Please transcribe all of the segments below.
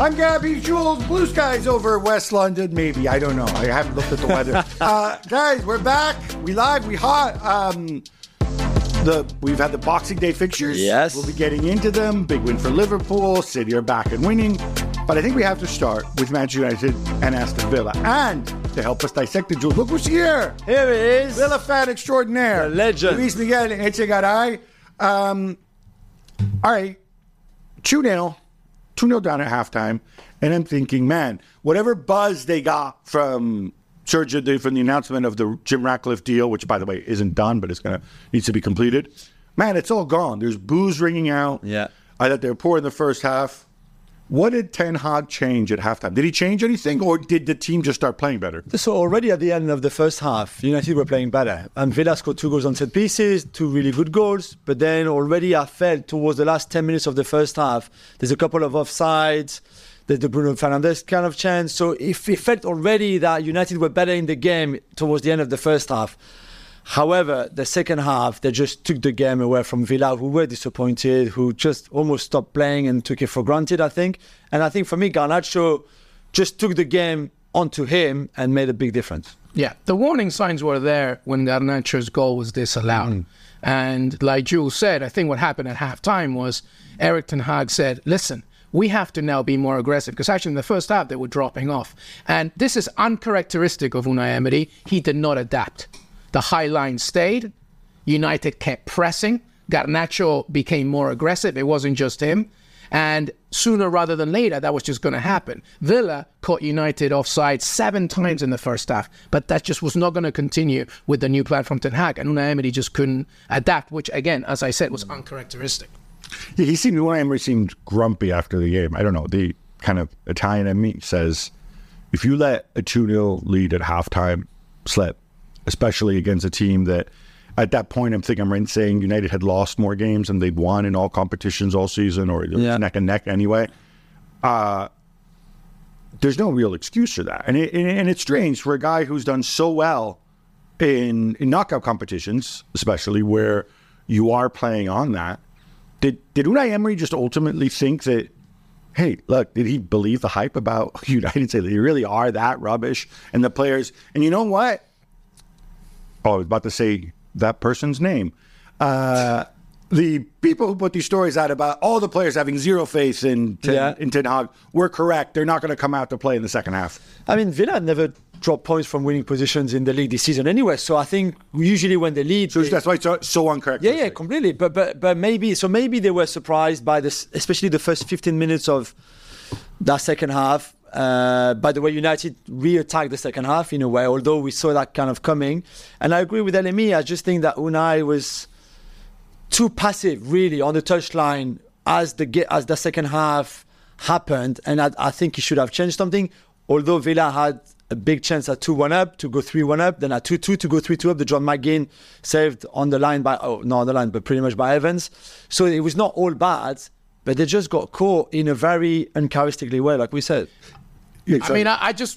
I'm Gabby Jules. Blue skies over West London, maybe. I don't know. I haven't looked at the weather. Guys, we're back. We live. We hot. We've had the Boxing Day fixtures. Yes. We'll be getting into them. Big win for Liverpool. City are back and winning. But I think we have to start with Manchester United and Aston Villa. And to help us dissect it, Jules, look who's here. Here he is. Villa fan extraordinaire. The legend. Luis Miguel Echegaray. All right. 2-0 down at halftime. And I'm thinking, man, whatever buzz they got from Sergio, from the announcement of the Jim Ratcliffe deal, which, by the way, isn't done, but needs to be completed. Man, it's all gone. There's boos ringing out. Yeah. I thought they were poor in the first half. What did Ten Hag change at halftime? Did he change anything, or did the team just start playing better? So already at the end of the first half, United were playing better. And Villa scored 2 goals on set pieces, 2 really good goals. But then already I felt towards the last 10 minutes of the first half, there's a couple of offsides. There's the Bruno Fernandes kind of chance. So it felt already that United were better in the game towards the end of the first half. However, the second half, they just took the game away from Villa, who were disappointed, who just almost stopped playing and took it for granted, I think. And I think for me, Garnacho just took the game onto him and made a big difference. Yeah, the warning signs were there when Garnacho's goal was disallowed. And like Jules said, I think what happened at halftime was Erik ten Hag said, listen, we have to now be more aggressive, because actually in the first half they were dropping off. And this is uncharacteristic of Unai Emery. He did not adapt. The high line stayed. United kept pressing. Garnacho became more aggressive. It wasn't just him. And sooner rather than later, that was just going to happen. Villa caught United offside 7 times in the first half. But that just was not going to continue with the new plan from Ten Hag. And Unai Emery just couldn't adapt, which, again, as I said, was uncharacteristic. Yeah, Unai Emery seemed grumpy after the game. I don't know. The kind of Italian in me says, if you let a 2-0 lead at halftime slip, especially against a team that, at that point, I'm saying United had lost more games than they'd won in all competitions all season, or neck and neck anyway. There's no real excuse for that. And it's strange for a guy who's done so well in knockout competitions, especially where you are playing on that. Did Unai Emery just ultimately think that, hey, look, did he believe the hype about United, say they really are that rubbish? And the players, and you know what? Oh, I was about to say that person's name. The people who put these stories out about all the players having zero faith in Ten Hag were correct. They're not going to come out to play in the second half. I mean, Villa never dropped points from winning positions in the league this season anyway. So I think usually when they lead... So that's why it's so uncharacteristic. Yeah, completely. But maybe they were surprised by this, especially the first 15 minutes of that second half. By the way, United re-attacked the second half in a way, although we saw that kind of coming. And I agree with LME. I just think that Unai was too passive, really, on the touchline as the second half happened. And I think he should have changed something. Although Villa had a big chance at 2-1 up to go 3-1 up, then at 2-2 to go 3-2 up. The John McGinn saved on the line not on the line, but pretty much by Evans. So it was not all bad, but they just got caught in a very uncharacteristic way, like we said. Yeah, I mean,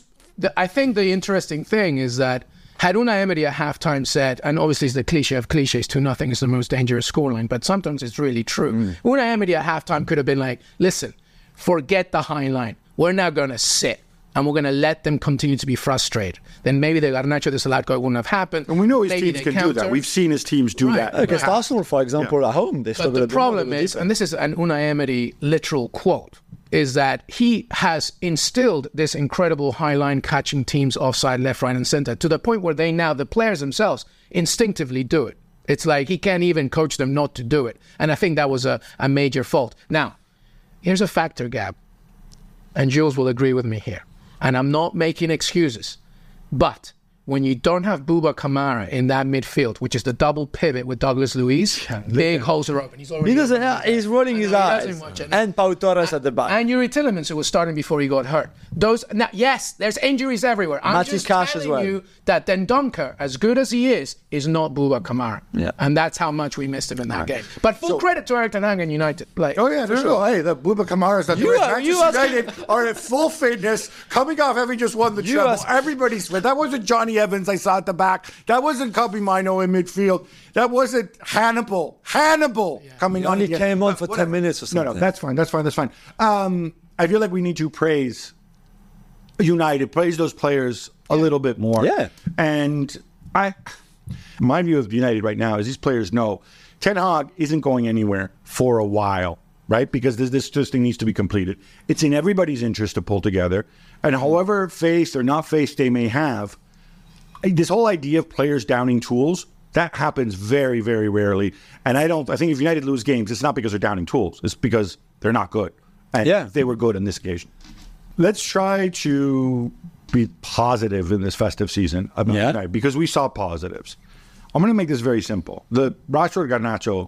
I think the interesting thing is that had Unai Emery at halftime said, and obviously it's the cliche of cliches, 2-0 is the most dangerous scoreline, but sometimes it's really true. Unai Emery at halftime could have been like, listen, forget the high line. We're now going to sit and we're going to let them continue to be frustrated. Then maybe the Garnacho disallowed goal wouldn't have happened. And we know his teams can do that. We've seen his teams do that. Against Arsenal, for example, at home. But the problem is, and this is an Unai Emery literal quote, is that he has instilled this incredible high line catching teams offside, left, right, and center to the point where the players themselves, instinctively do it. It's like he can't even coach them not to do it. And I think that was a major fault. Now, here's a factor, Gab, and Jules will agree with me here. And I'm not making excuses, but when you don't have Bouba Kamara in that midfield, which is the double pivot with Douglas Luiz, big holes are open. He's rolling his eyes. And Pau Torres at the back. And Yuri Tillemans, who was starting before he got hurt. Yes, there's injuries everywhere. I'm just telling you that Dendoncker, as good as he is not Bouba Kamara. Yeah. And that's how much we missed him in that game. But full credit to Erik ten Hag and United. Oh, yeah, for sure. Hey, the Bouba Kamara's that Manchester United are at full fitness, coming off having just won the treble. Everybody's fit. That wasn't Johnny Evans I saw at the back. That wasn't Kobbie Mainoo in midfield. That wasn't Hannibal coming on. He only came on for 10 minutes or something. No, that's fine. I feel like we need to praise United, praise those players a little bit more. Yeah. And my view of United right now is these players know Ten Hag isn't going anywhere for a while, right? Because this thing needs to be completed. It's in everybody's interest to pull together. And however faced or not faced they may have, this whole idea of players downing tools, that happens very, very rarely. And I think if United lose games, it's not because they're downing tools. It's because they're not good. And they were good on this occasion. Let's try to be positive in this festive season about United, because we saw positives. I'm going to make this very simple. The Rashford-Garnacho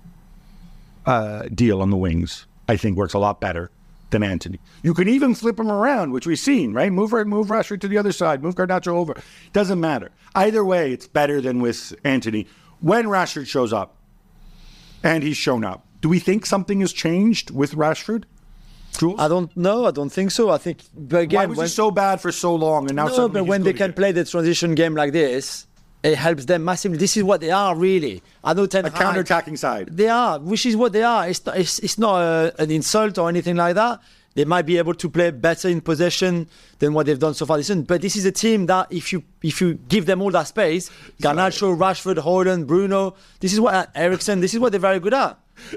deal on the wings, I think, works a lot better than Antony. You can even flip him around, which we've seen, right? Move Rashford to the other side, move Garnacho over. Doesn't matter. Either way, it's better than with Antony. When Rashford shows up, and he's shown up, do we think something has changed with Rashford? Jules? I don't know. I don't think so. I think, but again, why was he so bad for so long? And now suddenly but when they can again? play the transition game like this, it helps them massively. This is what they are, really. I know Ten Hag, counter-attacking side. They are, which is what they are. It's not an insult or anything like that. They might be able to play better in possession than what they've done so far this season. But this is a team that if you give them all that space, Garnacho, Rashford, Højlund, Bruno, this is what Eriksen, this is what they're very good at.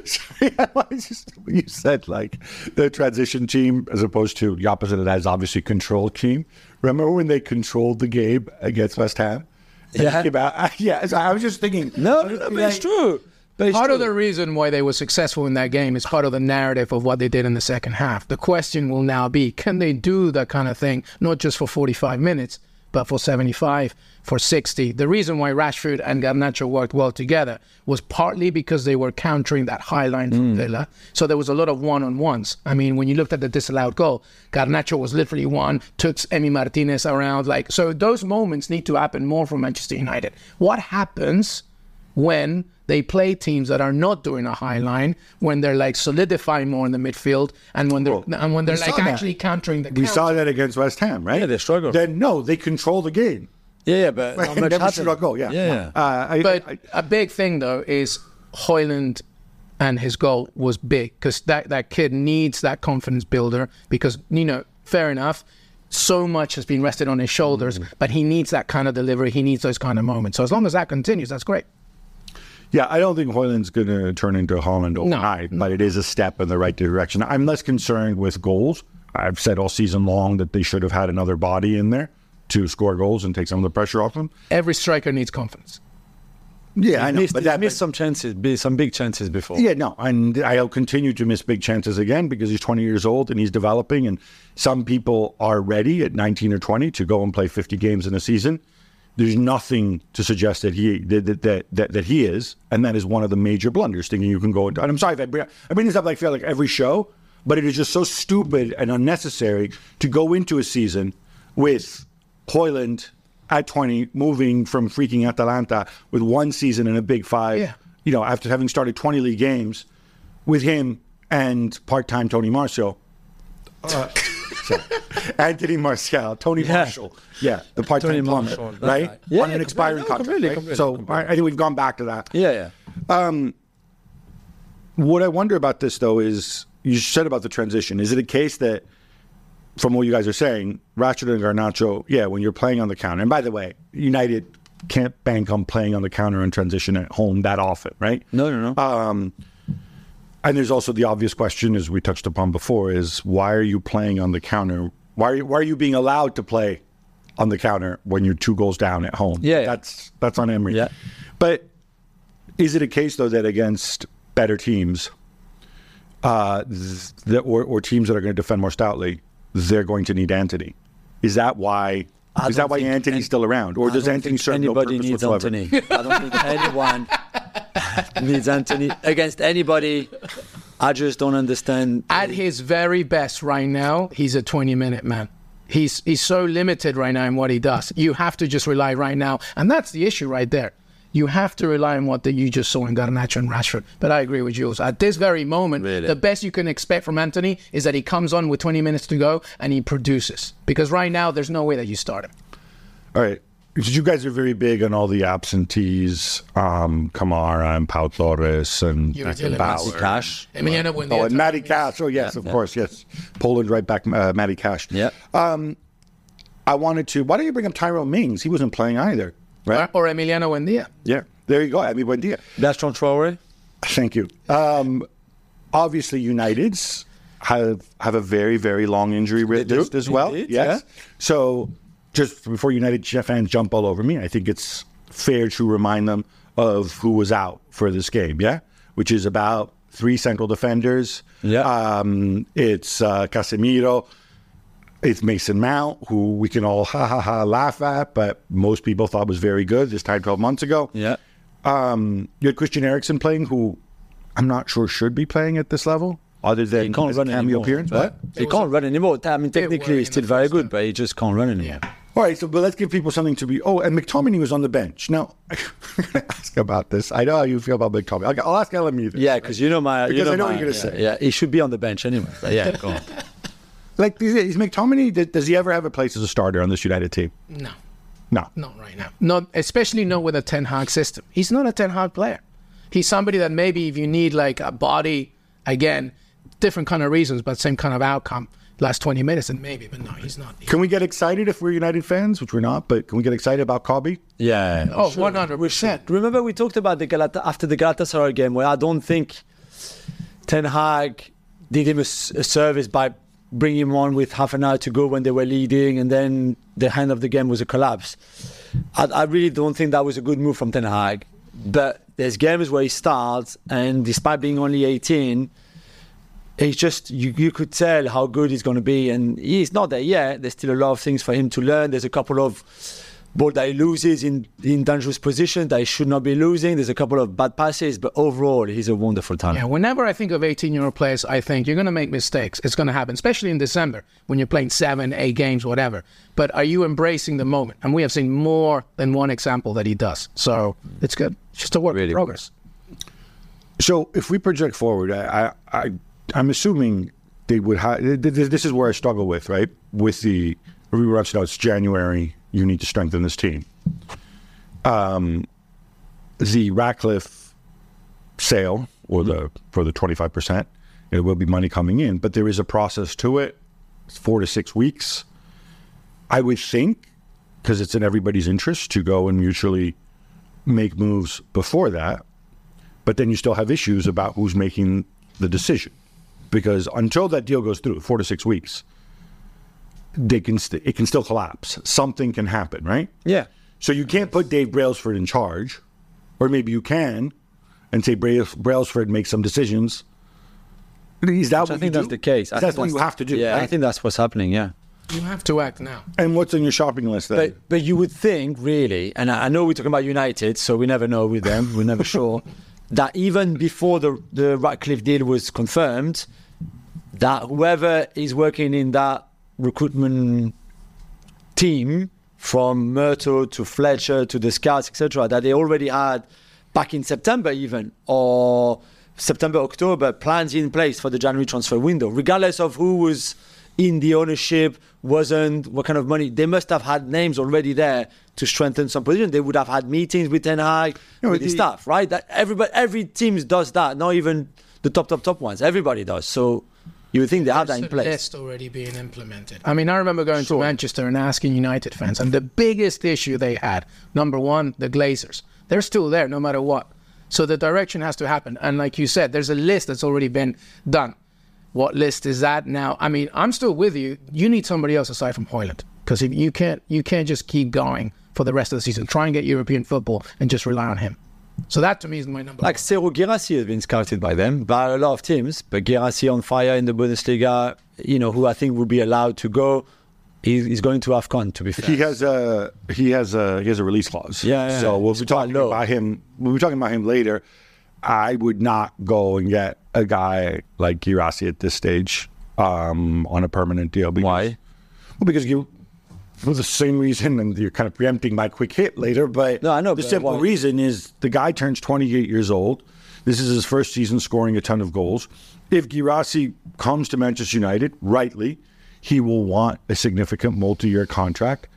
You said like the transition team as opposed to the opposite of that is obviously control team. Remember when they controlled the game against West Ham? Yeah. So I was just thinking. No, but it's true. Part of the reason why they were successful in that game is part of the narrative of what they did in the second half. The question will now be, can they do that kind of thing, not just for 45 minutes, but for 75, for 60? The reason why Rashford and Garnacho worked well together was partly because they were countering that high line from Villa. So there was a lot of one-on-ones. I mean, when you looked at the disallowed goal, Garnacho was literally one, took Emi Martinez around. So those moments need to happen more for Manchester United. What happens when they play teams that are not doing a high line, when they're like solidifying more in the midfield, and when they're like actually countering the counter? We saw that against West Ham, right? Yeah, they struggled. Then no, they control the game. Yeah, but not much never shoot a happened. goal. Yeah. But a big thing though is Højlund and his goal was big because that kid needs that confidence builder because, fair enough, so much has been rested on his shoulders, but he needs that kind of delivery. He needs those kind of moments. So as long as that continues, that's great. Yeah, I don't think Højlund's going to turn into Haaland overnight, but it is a step in the right direction. I'm less concerned with goals. I've said all season long that they should have had another body in there to score goals and take some of the pressure off them. Every striker needs confidence. Yeah, I know. But missed some chances, some big chances before. Yeah, no, and I'll continue to miss big chances again because he's 20 years old and he's developing, and some people are ready at 19 or 20 to go and play 50 games in a season. There's nothing to suggest that he is, and that is one of the major blunders. Thinking you can go and I'm sorry if I bring this up like I feel like every show, but it is just so stupid and unnecessary to go into a season with Højlund at 20, moving from freaking Atalanta with one season in a Big Five, after having started 20 league games, with him and part-time Tony Martial. Anthony Martial, Tony Marshall. Yeah, the part-time plumber, right? Yeah, on an expiring contract. completely. So I think we've gone back to that. Yeah. What I wonder about this, though, is you said about the transition. Is it a case that, from what you guys are saying, Rashford and Garnacho, when you're playing on the counter, and by the way, United can't bank on playing on the counter and transition at home that often, right? No. And there's also the obvious question, as we touched upon before, is why are you playing on the counter? Why are you being allowed to play on the counter when you're 2 goals down at home? Yeah. That's on Emery. Yeah. But is it a case, though, that against better teams, or teams that are going to defend more stoutly, they're going to need Antony? Is that why Antony's still around? Or does Antony serve no purpose needs whatsoever? Antony. I don't think anyone needs Antony against anybody. I just don't understand. At his very best right now, he's a 20-minute man. He's so limited right now in what he does. You have to just rely right now. And that's the issue right there. You have to rely on what you just saw in Garnacho and Rashford. But I agree with Jules. At this very moment, the best you can expect from Antony is that he comes on with 20 minutes to go and he produces. Because right now, there's no way that you start him. All right. you guys are very big on all the absentees, Kamara and Pau Torres and Bauer. Cash. Emiliano Buendia. Oh, and Matty Cash. Oh, yes, of course, yes. Poland right back, Matty Cash. Yeah. I wanted to. Why don't you bring up Tyrone Mings? He wasn't playing either, right? Or Emiliano Buendia. Yeah. There you go. I mean, Buendia. Bertrand Traoré. Thank you. Obviously, United's have a very, very long injury list as well. Indeed, yes. yeah. So, just before United fans jump all over me, I think it's fair to remind them of who was out for this game. Yeah, which is about 3 central defenders. Yeah. It's Casemiro. It's Mason Mount, who we can all laugh at, but most people thought was very good this time 12 months ago. Yeah. You had Christian Eriksen playing, who I'm not sure should be playing at this level, other than He can't his run cameo anymore. appearance. What? He can't run anymore. I mean, technically, he's still very good, but he just can't run anymore. Yeah. All right, so but let's give people something to be. Oh, and McTominay was on the bench. Now, I'm going to ask about this. I know how you feel about McTominay. I'll ask LME this. Yeah, because you know my. Because I know what my, you're going to say. Yeah, he should be on the bench anyway. But yeah, go on. Like, is McTominay, does he ever have a place as a starter on this United team? No. No. Not right now. Not especially not with a Ten Hag system. He's not a Ten Hag player. He's somebody that maybe if you need like a body, again, different kind of reasons, but same kind of outcome, last 20 minutes, and maybe, but no, he's not. Can we get excited if we're United fans, which we're not, but can we get excited about Kobe? Yeah. Oh, 100%. Remember we talked about after the Galatasaray game, where I don't think Ten Hag did him a service by bringing him on with half an hour to go when they were leading, and then the end of the game was a collapse. I really don't think that was a good move from Ten Hag. But there's games where he starts, and despite being only 18, he's just you could tell how good he's going to be, and he's not there yet. There's still a lot of things for him to learn. There's a couple of balls that he loses in dangerous positions that he should not be losing. There's a couple of bad passes, but overall, he's a wonderful talent. Yeah, whenever I think of 18-year-old players, I think you're going to make mistakes. It's going to happen, especially in December when you're playing 7, 8 games, whatever. But are you embracing the moment? And we have seen more than one example that he does. So it's good. It's just a work in progress. So if we project forward, I'm assuming they would have. This is where I struggle with, right? With the it's January. You need to strengthen this team. The Ratcliffe sale, or for the 25%, it will be money coming in, but there is a process to it. It's 4 to 6 weeks. I would think, because it's in everybody's interest to go and mutually make moves before that, but then you still have issues about who's making the decision, because until that deal goes through, 4 to 6 weeks, it can still collapse. Something can happen, right? Yeah. So you can't put Dave Brailsford in charge, or maybe you can, and say Brailsford makes some decisions. Is that what I think that's the case. That's what you have to do. Yeah, right? I think that's what's happening. Yeah. You have to act now. And what's on your shopping list then? But you would think, really, and I know we're talking about United, so we never know with them. We're never sure that even before the Ratcliffe deal was confirmed, that whoever is working in that recruitment team, from Murto to Fletcher to the scouts, etc., that they already had back in September even, or September, October, plans in place for the January transfer window, regardless of who was in the ownership, wasn't, what kind of money. They must have had names already there to strengthen some position. They would have had meetings with Ten Hag, with the staff, right? That every team does that, not even the top ones. Everybody does. So you would think they have that in place. List already being implemented. I mean, I remember going to Manchester and asking United fans, and the biggest issue they had, number one, the Glazers. They're still there no matter what. So the direction has to happen. And like you said, there's a list that's already been done. What list is that now? I mean, I'm still with you. You need somebody else aside from Højlund, because if you can't just keep going for the rest of the season. Try and get European football and just rely on him. So that to me is my number one. Like Serhou Guirassy has been scouted by them, by a lot of teams, but Guirassy on fire in the Bundesliga, who I think will be allowed to go. He's going to AFCON, to be fair. He has a release clause. Yeah. So we'll be talking about him. We'll be talking about him later. I would not go and get a guy like Guirassy at this stage on a permanent deal. Why? Well, because for the same reason, and you're kind of preempting my quick hit later, but no, I know, the simple reason is the guy turns 28 years old. This is his first season scoring a ton of goals. If Guirassy comes to Manchester United, rightly, he will want a significant multi-year contract.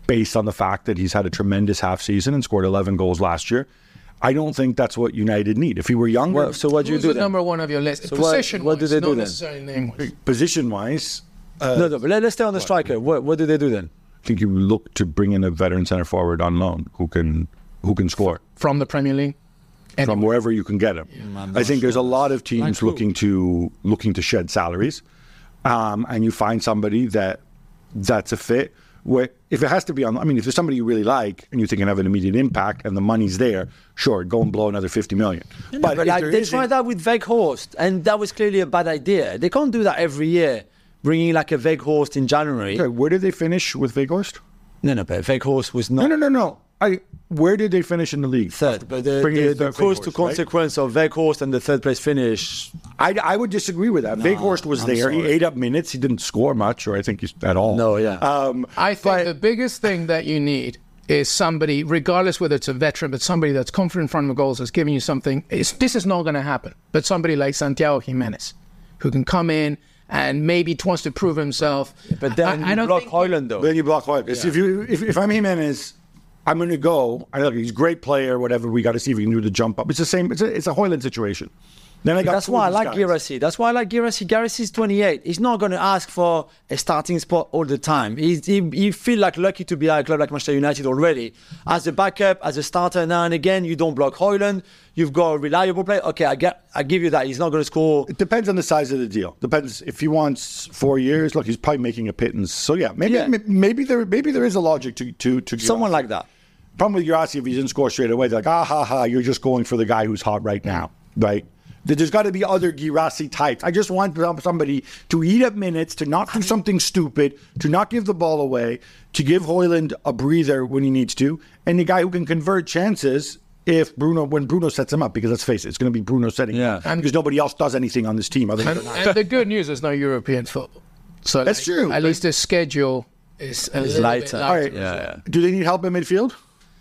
based on the fact that he's had a tremendous half season and scored 11 goals last year. I don't think that's what United need. If he were younger, Well, so what do you Who's do the then? number one of your list? So Position what do they do then? Not necessarily name-wise. position-wise, No, but let's stay on the striker. What do they do then? I think you look to bring in a veteran center forward on loan who can score From the Premier League? from wherever you can get him. I think there's a lot of teams Like who? looking to shed salaries, and you find somebody that's a fit. Where if it has to be on, I mean, if there's somebody you really like and you think can have an immediate impact and the money's there, sure, go and blow another 50 million. But if like, there they isn't- tried that with Weghorst, and that was clearly a bad idea. They can't do that every year, bringing like a Weghorst in January. Okay, where did they finish with Weghorst? No, but Weghorst was not No. Where did they finish in the league? third. But Bringing the in cause to Weghorst, right? consequence of Weghorst and the third place finish. I would disagree with that. Weghorst was I'm there. He sorry. ate up minutes. He didn't score much, or I think he's at all. No, yeah. I think the biggest thing that you need is somebody, regardless whether it's a veteran, but somebody that's confident in front of goals, that's giving you something. This is not going to happen. But somebody like Santiago Jimenez, who can come in and maybe wants to prove himself. But then I you don't block think Højlund though. Then you block Hoyle. If I'm Jimenez, I'm going to go. I look, he's a great player. Whatever. We got to see if he can do the jump up. It's the same. It's a Højlund situation. Then I got. That's two why I of these like guys. Guirassy. That's why I like Guirassy. Guirassy's 28. He's not going to ask for a starting spot all the time. He feel like lucky to be at a club like Manchester United already. As a backup, as a starter now and again, you don't block Højlund. You've got a reliable player. Okay, I give you that. He's not going to score. It depends on the size of the deal. Depends if he wants 4 years. Look, he's probably making a pittance. So yeah, maybe there is a logic to Someone Guirassy. like that. Problem with Guirassy, if he doesn't score straight away, they're like, you're just going for the guy who's hot right now, right? There's got to be other Guirassy types. I just want somebody to eat up minutes, to not do something stupid, to not give the ball away, to give Højlund a breather when he needs to, and the guy who can convert chances when Bruno sets him up, because let's face it, it's going to be Bruno setting him up, because nobody else does anything on this team other than And the good news is no European football. So That's true. At least the schedule is a little lighter. bit All right. Yeah. Do they need help in midfield?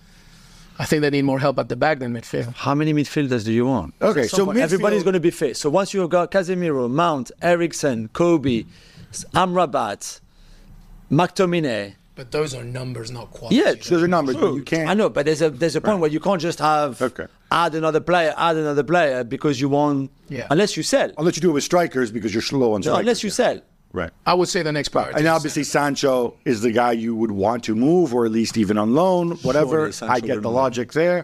I think they need more help at the back than midfield. How many midfielders do you want? Okay, so midfield- everybody's going to be fit. So once you've got Casemiro, Mount, Eriksen, Kobe, Amrabat, McTominay. But those are numbers, not quality. Yeah, Those are numbers, but you can't. I know, but there's a point where you can't just have add another player because you want. Yeah. Unless you sell. I'll let you do it with strikers because you're slow on No, strikers. unless you sell. Right. I would say the next priority. And is obviously Sancho is the guy you would want to move, or at least even on loan, whatever. Surely Sancho I get will the move. logic there.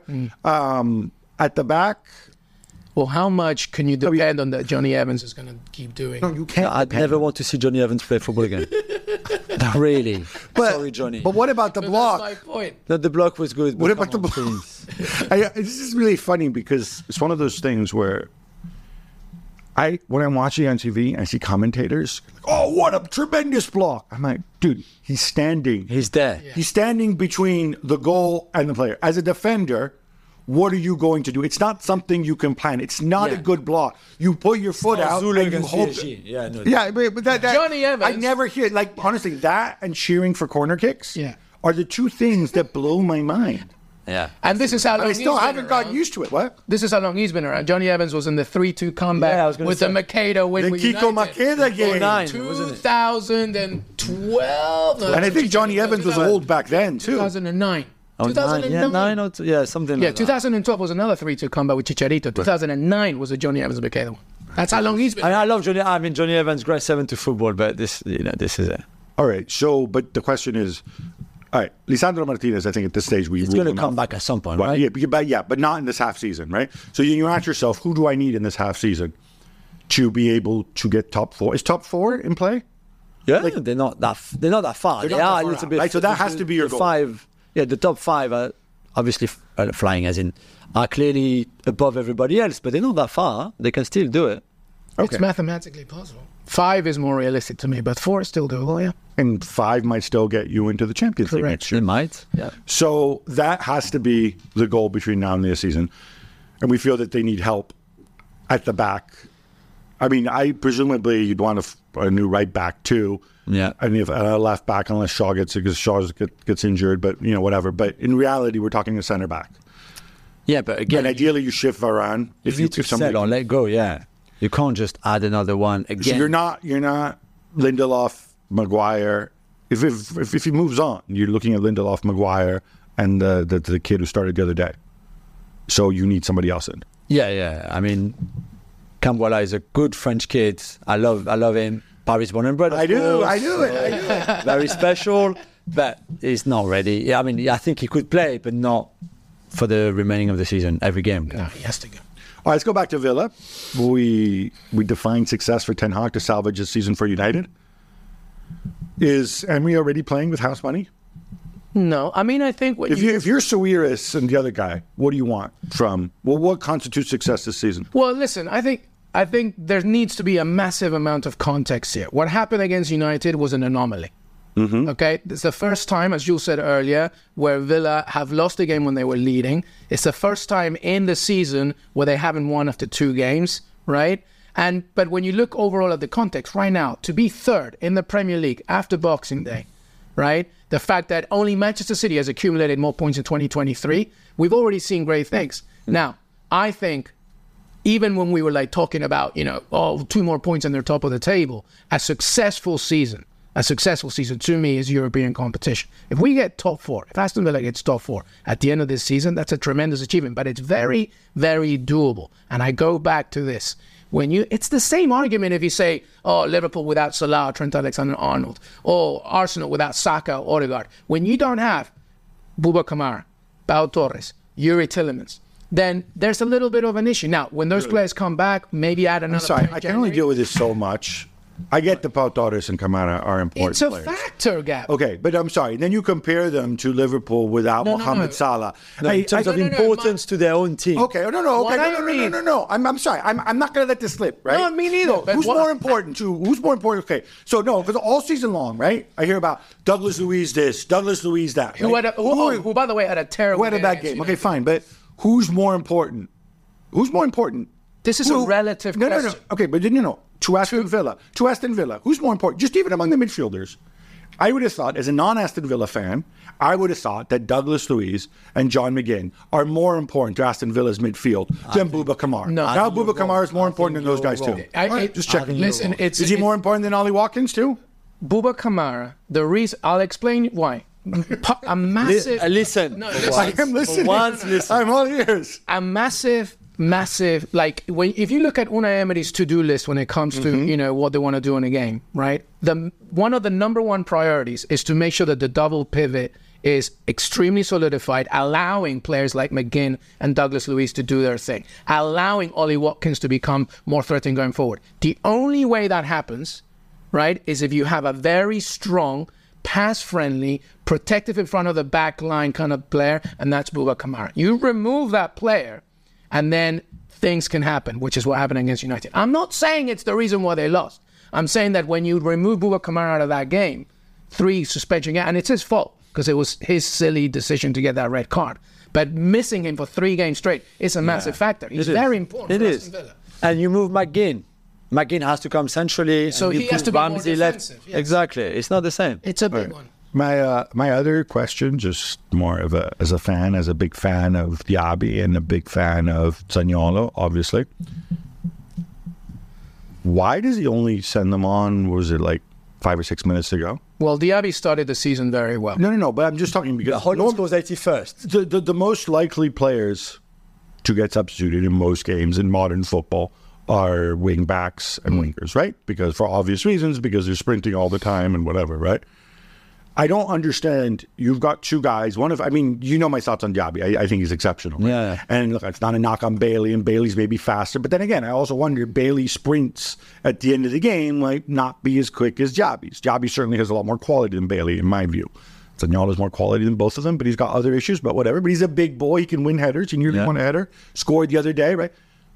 At the back, Well, how much can you depend on that Johnny Evans is going to keep doing? you can't. I'd never want to see Johnny Evans play football again. Not really. Sorry, Johnny. But what about the But block? that's my point. No, the block was good. What but about come the on, block? please. This is really funny because it's one of those things where when I'm watching on TV, I see commentators, oh, what a tremendous block. I'm like, dude, he's standing. He's there. He's standing between the goal and the player. As a defender, what are you going to do? It's not something you can plan. It's not a Yeah. good block. You put your foot out Zulu and you against hope. PSG. Yeah, no. Yeah, but that Johnny Evans- I never hear honestly that and cheering for corner kicks. Yeah. Are the two things that blow my mind. Yeah. And this is how long I still he's been haven't gotten around. used to it. What? This is how long he's been around. Johnny Evans was in the 3-2 comeback Yeah, I was gonna with say. the Makeda win The with Kiko United. Makeda game. 09, wasn't it? 2012. And I think Johnny Evans was old back then too. 2009. Oh, 2009. Something Yeah, like that. 2012 was another 3-2 comeback with Chicharito. 2009 was a Johnny Evans Makeda one. That's how long he's been. I mean, I love Johnny. I mean, Johnny Evans, great 7 to football, but this is it. All right. So, but the question is, all right, Lisandro Martinez. I think at this stage He's going to come back at some point, right? But not in this half season, right? So you ask yourself, who do I need in this half season to be able to get top four? Is top four in play? Yeah, they're not that far. They're not that They far are a out, little bit. right? So that has to be your the goal. 5. Yeah, the top 5 are obviously flying, as in are clearly above everybody else, but they're not that far. They can still do it. It's mathematically possible. 5 is more realistic to me, but 4 is still doable, yeah. And 5 might still get you into the Champions League Correct. next They year. might. Yeah. So that has to be the goal between now and the season. And we feel that they need help at the back. I mean, presumably you'd want a new right back too. Yeah. And if a left back, unless Shaw gets injured, but whatever. But in reality, we're talking a center back. Yeah, but again, And ideally, you shift Varane you need to sell or let go. Yeah, you can't just add another one again. So you're not Lindelof, Maguire, if he moves on, you're looking at Lindelof, Maguire, and the kid who started the other day. So you need somebody else in. Yeah. I mean, Cambola is a good French kid. I love him. Paris born and bred. I do it. Very special, but he's not ready. Yeah, I mean, I think he could play, but not for the remaining of the season, every game. No, he has to go. All right, let's go back to Villa. We defined success for Ten Hag to salvage this season for United. Is Emery already playing with house money? No, I mean, I think If you're Soiris and the other guy, what do you want from? Well, what constitutes success this season? Well, listen, I think there needs to be a massive amount of context here. What happened against United was an anomaly. Mm-hmm. Okay, it's the first time, as Jules said earlier, where Villa have lost a game when they were leading. It's the first time in the season where they haven't won after 2 games, right? But when you look overall at the context right now, to be third in the Premier League after Boxing Day, right? The fact that only Manchester City has accumulated more points in 2023, we've already seen great things. Now, I think even when we were talking about, 2 more points and they're top of the table, a successful season to me is European competition. If we get top 4, if Aston Villa gets top 4 at the end of this season, that's a tremendous achievement, but it's very, very doable. And I go back to this. It's the same argument if you say, Liverpool without Salah, Trent Alexander-Arnold, or Arsenal without Saka or Odegaard. When you don't have Bouba Kamara, Pau Torres, Yuri Tillemans, then there's a little bit of an issue. Now, when those players come back, maybe add another. I'm sorry, I can only deal with this so much. I get the Pau Torres and Kamara are important It's a players. factor, Gab. Okay, but I'm sorry. Then you compare them to Liverpool without Mohamed Salah. In terms of importance to their own team. Okay, no. I'm sorry. I'm not going to let this slip, right? No, me neither. No, who's more important? Okay, so no, because all season long, right? I hear about Douglas Luiz this, Douglas Luiz that. Right? Who, by the way, had a terrible Who had a bad game? Okay, fine, but who's more important? Who's more important? This is a relative question. No. Okay, but to Aston Villa, who's more important? Just even among the midfielders. I would have thought, as a non-Aston Villa fan, I would have thought that Douglas Luiz and John McGinn are more important to Aston Villa's midfield than Bouba Kamara. No, now Bouba Kamara is more important than those guys too. Just checking. Listen, is he more important than Ollie Watkins too? Bouba Kamara, the reason, I'll explain why. A massive... Listen. No, I am listening. Once, listen. I'm all ears. A massive, if you look at Unai Emery's to-do list when it comes to, what they want to do in a game, right? One of the number one priorities is to make sure that the double pivot is extremely solidified, allowing players like McGinn and Douglas Luiz to do their thing, allowing Ollie Watkins to become more threatening going forward. The only way that happens, right, is if you have a very strong, pass-friendly, protective in front of the back line kind of player, and that's Bouba Kamara. You remove that player, and then things can happen, which is what happened against United. I'm not saying it's the reason why they lost. I'm saying that when you remove Bouba Kamara out of that game, 3 suspension, and it's his fault, because it was his silly decision to get that red card. But missing him for 3 games straight is a massive factor. He's very important for Aston Villa. And you move McGinn. McGinn has to come centrally. So he has to be more defensive. Yes. Exactly. It's not the same. It's a big one. My other question, just more of as a big fan of Diaby and a big fan of Zaniolo, obviously. Why does he only send them on, was it 5 or 6 minutes ago? Well, Diaby started the season very well. No, but I'm just talking because... Holland scores 81st. The most likely players to get substituted in most games in modern football are wing backs and wingers, right? Because for obvious reasons, because they're sprinting all the time and whatever, right? I don't understand. You've got 2 guys. My thoughts on Diaby. I think he's exceptional. Right? Yeah. And look, it's not a knock on Bailey, and Bailey's maybe faster. But then again, I also wonder if Bailey sprints at the end of the game might not be as quick as Diaby's. Diaby certainly has a lot more quality than Bailey, in my view. Zaniolo's more quality than both of them, but he's got other issues, but whatever. But he's a big boy. He can win headers. He nearly won a header. Scored the other day, right?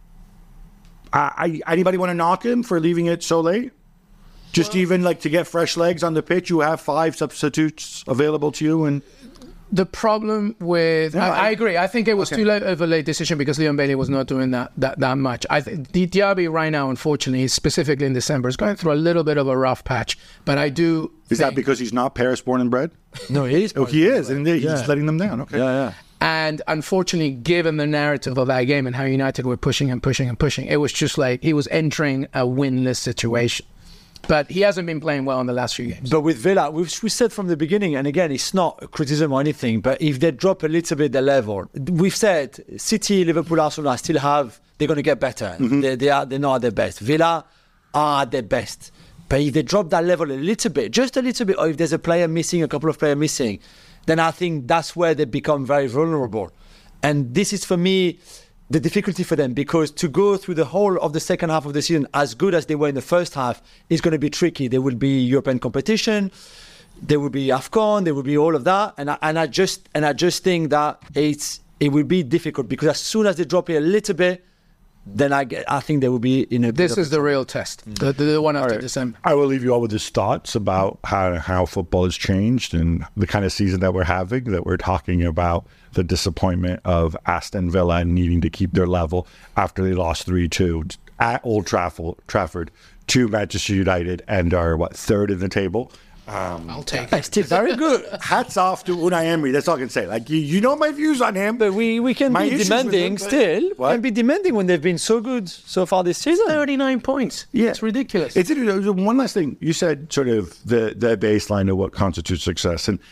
Anybody want to knock him for leaving it so late? Just even to get fresh legs on the pitch, you have 5 substitutes available to you, and the problem with I agree. I think it was too late of a late decision because Leon Bailey was not doing that much. I think Diaby right now, unfortunately, specifically in December, is going through a little bit of a rough patch. But I do. Is that because he's not Paris born and bred? No, he is. Oh, he is, and he's letting them down. Okay. Yeah. And unfortunately, given the narrative of that game and how United were pushing, it was just he was entering a winless situation. But he hasn't been playing well in the last few games. But with Villa, we said from the beginning, and again, it's not a criticism or anything, but if they drop a little bit the level, we've said City, Liverpool, Arsenal they're going to get better. They're not at their best. Villa are at their best. But if they drop that level a little bit, just a little bit, or if there's a player missing, a couple of players missing, then I think that's where they become very vulnerable. And this is, for me, the difficulty for them, because to go through the whole of the second half of the season as good as they were in the first half is going to be tricky. There will be European competition, there will be AFCON, there will be all of that, and I just think that it will be difficult, because as soon as they drop it a little bit, then I think they will be in a. This is the real test, the one after December. I will leave you all with his thoughts about how football has changed and the kind of season that we're having, that we're talking about the disappointment of Aston Villa and needing to keep their level after they lost 3-2 at Old Trafford to Manchester United and are, third in the table. I'll take it. Still very good. Hats off to Unai Emery. That's all I can say. Like, you know my views on him. But we can be demanding still. We can be demanding when they've been so good so far this season. 39 points. Yeah. It's ridiculous. It's one last thing. You said sort of the baseline of what constitutes success. And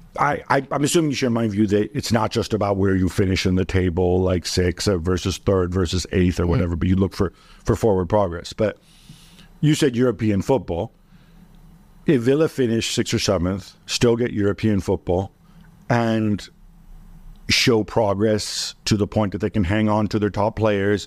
I'm assuming you share my view that it's not just about where you finish in the table, like 6th versus 3rd versus 8th or whatever, but you look for forward progress. But you said European football. If Villa finish 6th or 7th, still get European football, and show progress to the point that they can hang on to their top players,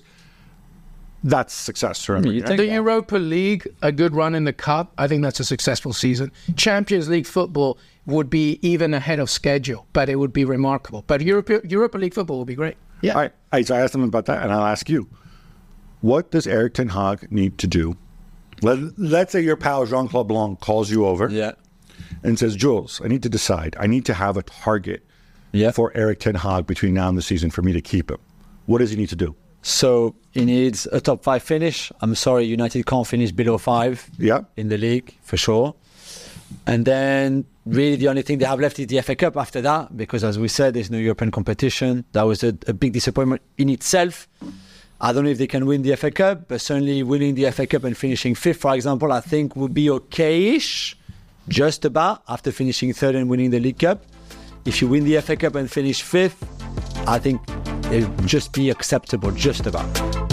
that's success for me. The Europa League, a good run in the Cup, I think that's a successful season. Champions League football would be even ahead of schedule, but it would be remarkable. But Europa League football will be great. Yeah. All right, so I asked them about that, and I'll ask you. What does Erik ten Hag need to do? Let's say your pal Jean-Claude Blanc calls you over and says, Jules, I need to decide. I need to have a target for Erik ten Hag between now and the season for me to keep him. What does he need to do? So he needs a top 5 finish. I'm sorry, United can't finish below 5 in the league, for sure. And then really the only thing they have left is the FA Cup after that, because as we said, there's no European competition. That was a big disappointment in itself. I don't know if they can win the FA Cup, but certainly winning the FA Cup and finishing 5th, for example, I think would be okay-ish, just about, after finishing 3rd and winning the League Cup. If you win the FA Cup and finish 5th, I think it would just be acceptable, just about.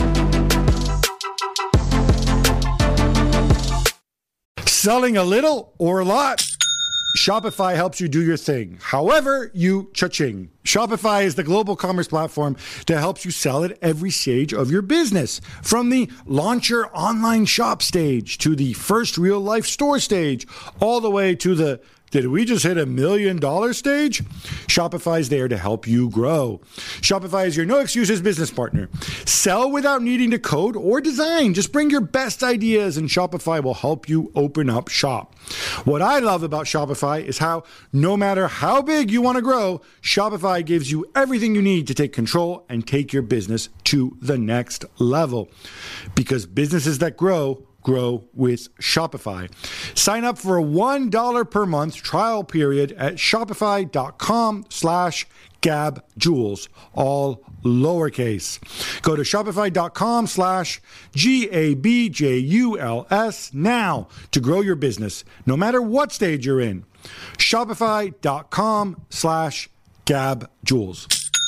Selling a little or a lot? Shopify helps you do your thing, however you cha-ching. Shopify is the global commerce platform that helps you sell at every stage of your business. From the launch your online shop stage to the first real life store stage, all the way to the did we just hit $1 million stage? Shopify is there to help you grow. Shopify is your no excuses business partner. Sell without needing to code or design. Just bring your best ideas and Shopify will help you open up shop. What I love about Shopify is how no matter how big you want to grow, Shopify gives you everything you need to take control and take your business to the next level. Because businesses that grow with Shopify. Sign up for a $1 per month trial period at shopify.com/GabJules, all lowercase. Go to shopify.com/GABJULS now to grow your business, no matter what stage you're in. Shopify.com/GabJules.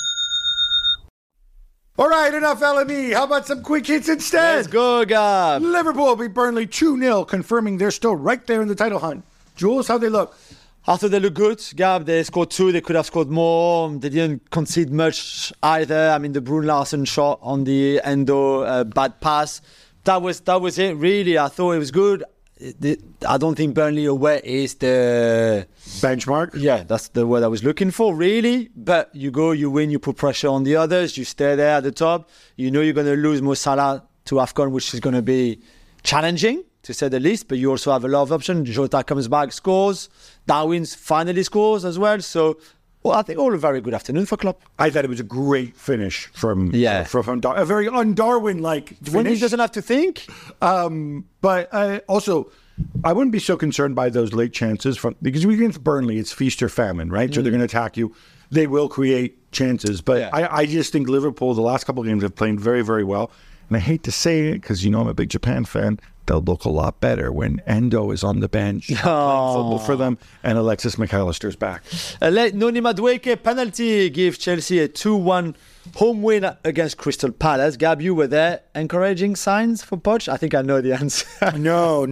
All right, enough LME. How about some quick hits instead? Let's go, Gab. Liverpool beat Burnley 2-0, confirming they're still right there in the title hunt. Jules, how'd they look? I thought they looked good, Gab. They scored 2. They could have scored more. They didn't concede much either. I mean, the Brun Larsen shot on the Endo bad pass. That was it, really. I thought it was good. I don't think Burnley away is the benchmark. Yeah, that's the word I was looking for, really. But you go, you win, you put pressure on the others, you stay there at the top. You know you're going to lose Mo Salah to AFCON, which is going to be challenging, to say the least. But you also have a lot of options. Jota comes back, scores. Darwin finally scores as well. So, well, I think all a very good afternoon for Klopp. I thought it was a great finish from a very un-Darwin-like finish. When he doesn't have to think. But also, I wouldn't be so concerned by those late chances because against Burnley, it's feast or famine, right? So they're going to attack you. They will create chances. But I just think Liverpool, the last couple of games, have played very, very well. And I hate to say it because, I'm a big Japan fan. they'll look a lot better when Endo is on the bench playing football for them and Alexis McAllister's back. Noni Madueke penalty give Chelsea a 2-1 home win against Crystal Palace. Gab, you were there. Encouraging signs for Poch? I think I know the answer. No.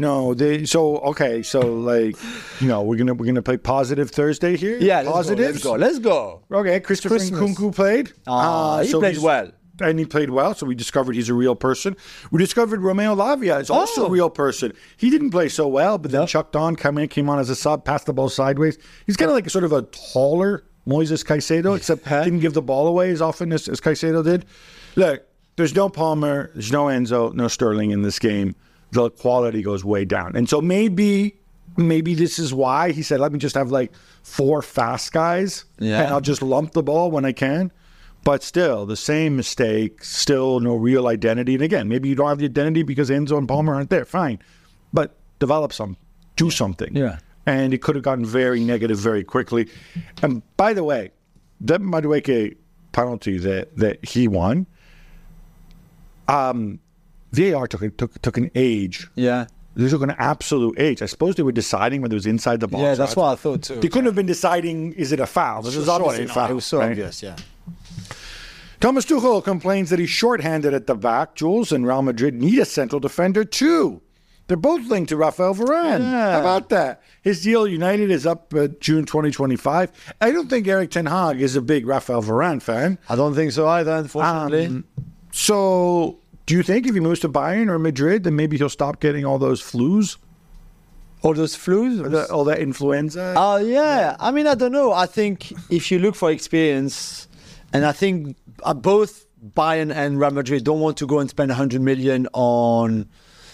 We're gonna play positive Thursday here. Yeah, positives. Let's go. Okay, Christopher Nkunku played. He played well. And he played well, so we discovered he's a real person. We discovered Romeo Lavia is also a real person. He didn't play so well, but then chucked on, came on as a sub, passed the ball sideways. He's kind of like a sort of a taller Moises Caicedo, except didn't give the ball away as often as Caicedo did. Look, there's no Palmer, there's no Enzo, no Sterling in this game. The quality goes way down. And so maybe this is why he said, let me just have like 4 fast guys, and I'll just lump the ball when I can. But still, the same mistake, still no real identity. And again, maybe you don't have the identity because Enzo and Palmer aren't there. Fine. But develop do something. Yeah. And it could have gotten very negative very quickly. And by the way, that Madueke penalty that he won, VAR took an age. Yeah. They took an absolute age. I suppose they were deciding whether it was inside the box. Yeah, that's what I thought too. They couldn't have been deciding, is it a foul? This is obviously a foul. It was so obvious, yeah. Thomas Tuchel complains that he's shorthanded at the back, Jules, and Real Madrid need a central defender too. They're both linked to Rafael Varane. Yeah. How about that? His deal United is up June 2025. I don't think Erik ten Hag is a big Rafael Varane fan. I don't think so either, unfortunately. So do you think if he moves to Bayern or Madrid, then maybe he'll stop getting all those flus? All those flus? All that influenza? Oh, yeah. I mean, I don't know. I think if you look for experience, and I think both Bayern and Real Madrid don't want to go and spend 100 million on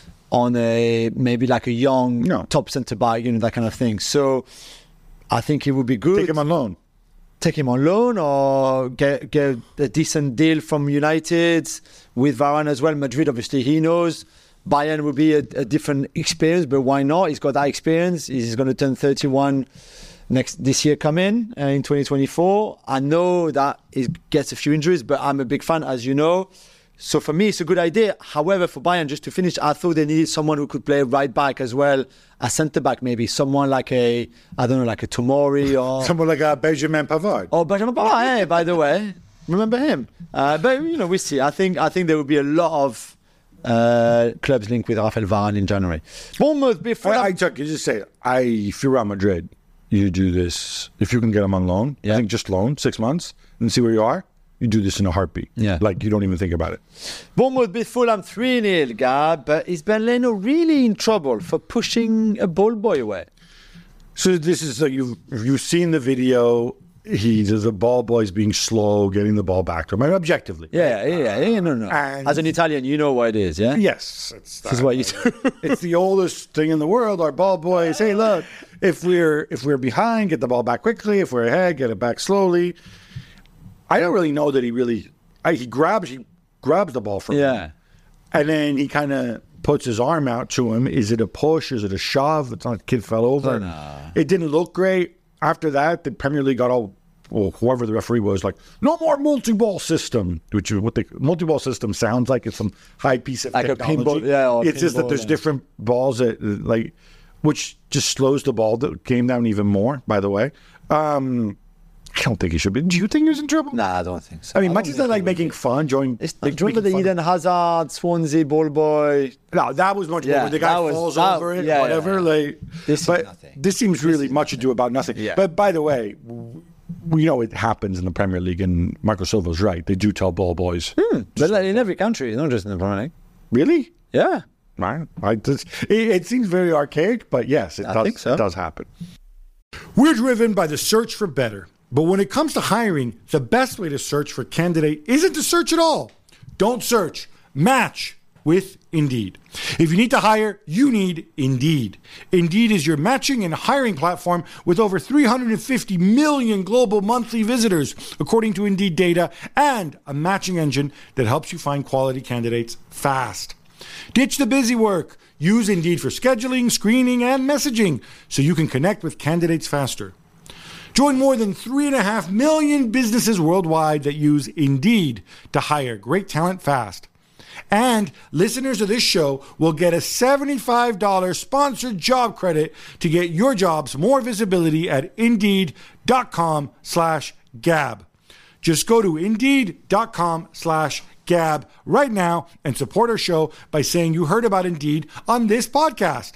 a maybe like a young top centre back, that kind of thing. So I think it would be good. Take him on loan. Take him on loan or get a decent deal from United with Varane as well. Madrid, obviously, he knows. Bayern will be a different experience, but why not? He's got that experience. He's going to turn 31 this year come in 2024. I know that he gets a few injuries, but I'm a big fan, as you know. So for me, it's a good idea. However, for Bayern, just to finish, I thought they needed someone who could play right back as well, a centre back maybe, someone like like a Tomori or someone like a Benjamin Pavard. Oh, Benjamin Pavard, hey, by the way, remember him? But we see. I think there will be a lot of clubs linked with Rafael Varane in January. Bournemouth before. I just say, if you're Real Madrid, you do this. If you can get him on loan, I think just loan 6 months and see where you are. You do this in a heartbeat. Yeah. Like you don't even think about it. Bournemouth beat Fulham 3-0, Gab. But is Ben Leno really in trouble for pushing a ball boy away? So this is you've seen the video. The ball boy's being slow, getting the ball back to him. Objectively. Yeah, no. And as an Italian, you know what it is, yeah? Yes. This is what you do. It's the oldest thing in the world. Our ball boys, hey, look, if we're behind, get the ball back quickly. If we're ahead, get it back slowly. I don't really know that he grabs the ball from him. And then he kind of puts his arm out to him. Is it a push? Is it a shove? It's not like the kid fell over. It didn't look great. After that, the Premier League got whoever the referee was, like, no more multi-ball system, which is what the multi-ball system sounds like. It's some high piece of like technology. A pinball, it's just that there's different balls that, which just slows the ball game down even more, by the way. I don't think he should be. Do you think he was in trouble? Nah, I don't think so. I mean, much as I like making fun, it's like the Eden Hazard, Swansea ball boy. No, that was much more. When the guy falls over it, whatever. This seems really much ado about nothing. Yeah. But by the way, we know it happens in the Premier League, and Marco Silva's right. They do tell ball boys. But in every country, not just in the Premier League. Really? Yeah. Right. It seems very archaic, but yes, I think so. It does happen. We're driven by the search for better. But when it comes to hiring, the best way to search for a candidate isn't to search at all. Don't search. Match with Indeed. If you need to hire, you need Indeed. Indeed is your matching and hiring platform with over 350 million global monthly visitors, according to Indeed data, and a matching engine that helps you find quality candidates fast. Ditch the busy work. Use Indeed for scheduling, screening, and messaging so you can connect with candidates faster. Join more than 3.5 million businesses worldwide that use Indeed to hire great talent fast. And listeners of this show will get a $75 sponsored job credit to get your jobs more visibility at Indeed.com/Gab. Just go to Indeed.com/Gab right now and support our show by saying you heard about Indeed on this podcast.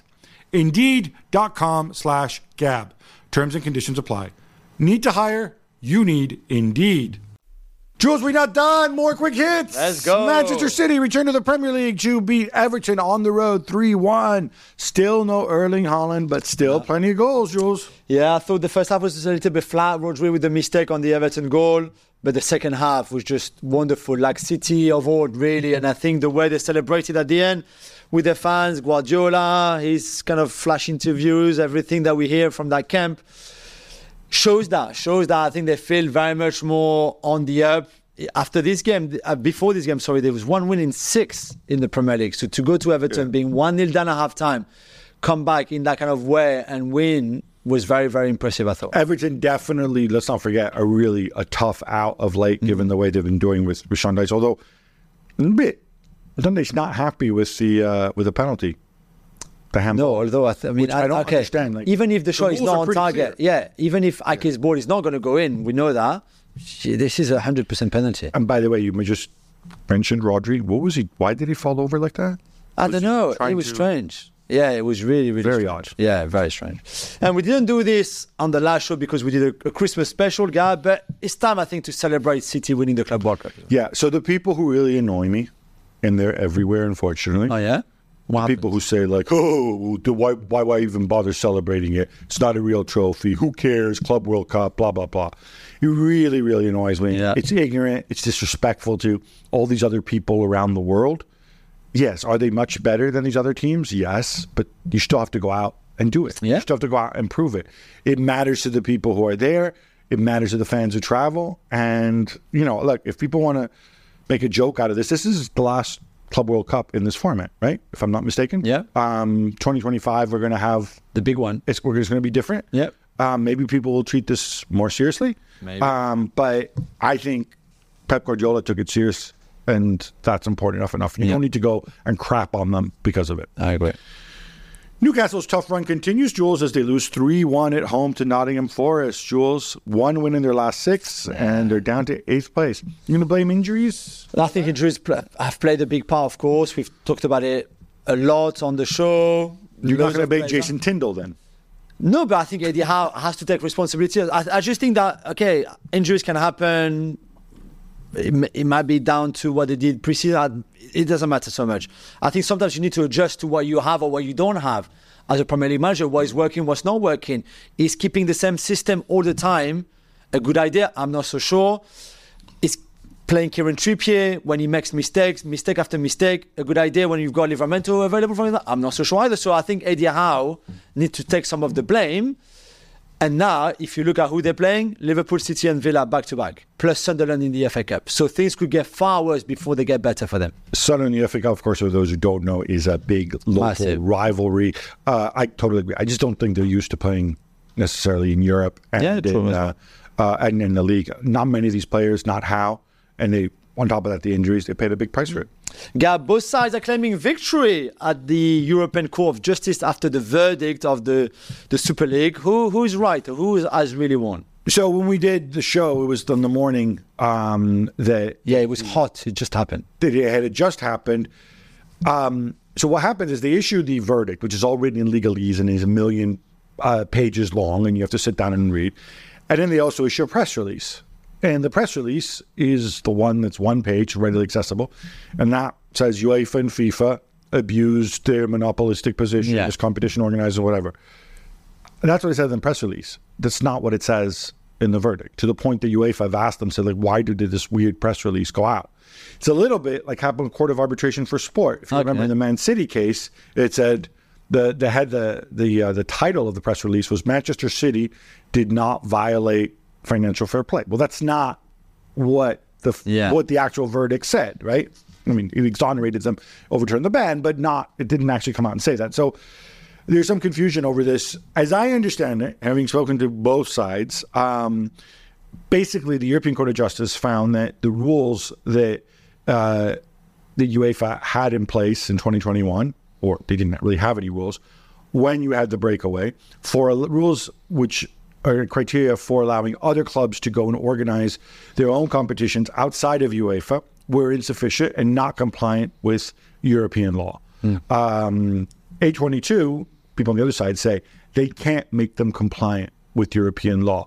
Indeed.com/Gab. Terms and conditions apply. Need to hire? You need Indeed. Jules, we're not done. More quick hits. Let's go. Manchester City return to the Premier League to beat Everton on the road 3-1. Still no Erling Haaland, but still plenty of goals, Jules. Yeah, I thought the first half was a little bit flat. Rodri with the mistake on the Everton goal. But the second half was just wonderful, like City of old, really. And I think the way they celebrated at the end with their fans, Guardiola, his kind of flash interviews, everything that we hear from that camp, shows that I think they feel very much more on the up. After this game, before this game, there was 1 win in 6 in the Premier League. So to go to Everton being 1-0 down at half-time, come back in that kind of way and win was very, very impressive, I thought. Everton definitely, let's not forget, a tough out of late, given the way they've been doing with Sean Dyche. Although, a little bit, Dyche's not happy with the penalty. No, although I don't understand. Like, even if the shot is not on target, even if Ake's ball is not going to go in, we know that. This is 100% penalty. And by the way, you just mentioned Rodri. What was he? Why did he fall over like that? I don't know. It was strange. Yeah, it was really, really very strange. odd. Yeah, very strange. And we didn't do this on the last show because we did a Christmas special, guy. But it's time, I think, to celebrate City winning the Club World Cup. Yeah. So the people who really annoy me, and they're everywhere, unfortunately. Oh yeah. People who say like, "Oh, why even bother celebrating it? It's not a real trophy. Who cares? Club World Cup, blah blah blah." It really, really annoys me. Yeah. It's ignorant. It's disrespectful to all these other people around the world. Yes, are they much better than these other teams? Yes, but you still have to go out and do it. Yeah. You still have to go out and prove it. It matters to the people who are there. It matters to the fans who travel. And look, if people want to make a joke out of this is the last Club World Cup in this format, right? If I'm not mistaken. Yeah. 2025, we're going to have the big one. It's going to be different. Yeah. Maybe people will treat this more seriously. Maybe. But I think Pep Guardiola took it serious, and that's important enough. You don't need to go and crap on them because of it. I agree. Newcastle's tough run continues, Jules, as they lose 3-1 at home to Nottingham Forest. Jules, 1 win in their last 6, and they're down to 8th place. You going to blame injuries? I think injuries have played a big part, of course. We've talked about it a lot on the show. You're not going to blame Jason Tindall then? No, but I think Eddie Howe has to take responsibility. I just think that, injuries can happen. It might be down to what they did pre-season. It doesn't matter so much. I think sometimes you need to adjust to what you have or what you don't have as a Premier League manager. What is working, what's not working. Is keeping the same system all the time a good idea? I'm not so sure. Is playing Kieran Trippier when he makes mistake after mistake, a good idea when you've got Livramento available from that? I'm not so sure either. So I think Eddie Howe needs to take some of the blame. And now, if you look at who they're playing, Liverpool, City and Villa back-to-back, plus Sunderland in the FA Cup. So things could get far worse before they get better for them. Sunderland in the FA Cup, of course, for those who don't know, is a big local rivalry. I totally agree. I just don't think they're used to playing necessarily in Europe and in the league. Not many of these players, not Howe. And they, on top of that, the injuries, they paid a big price for it. Gab, both sides are claiming victory at the European Court of Justice after the verdict of the Super League. Who is right? Who has really won? So when we did the show, it was in the morning that... Yeah, it was hot. It just happened. It had just happened. So what happened is they issued the verdict, which is all written in legalese and is 1 million pages long, and you have to sit down and read. And then they also issue a press release. And the press release is the one that's 1 page, readily accessible. And that says UEFA and FIFA abused their monopolistic position as competition organizers or whatever. And that's what it says in the press release. That's not what it says in the verdict, to the point that UEFA have asked them, said, like, why did this weird press release go out? It's a little bit like happened in Court of Arbitration for Sport. If you remember in the Man City case, it said the title of the press release was Manchester City did not violate financial fair play. Well, that's not what the actual verdict said, right? I mean, it exonerated them, overturned the ban, but it didn't actually come out and say that. So there's some confusion over this. As I understand it, having spoken to both sides, basically the European Court of Justice found that the rules that the UEFA had in place in 2021, or they didn't really have any rules, when you had the breakaway, for rules which are criteria for allowing other clubs to go and organize their own competitions outside of UEFA, were insufficient and not compliant with European law. A22, people on the other side say they can't make them compliant with European law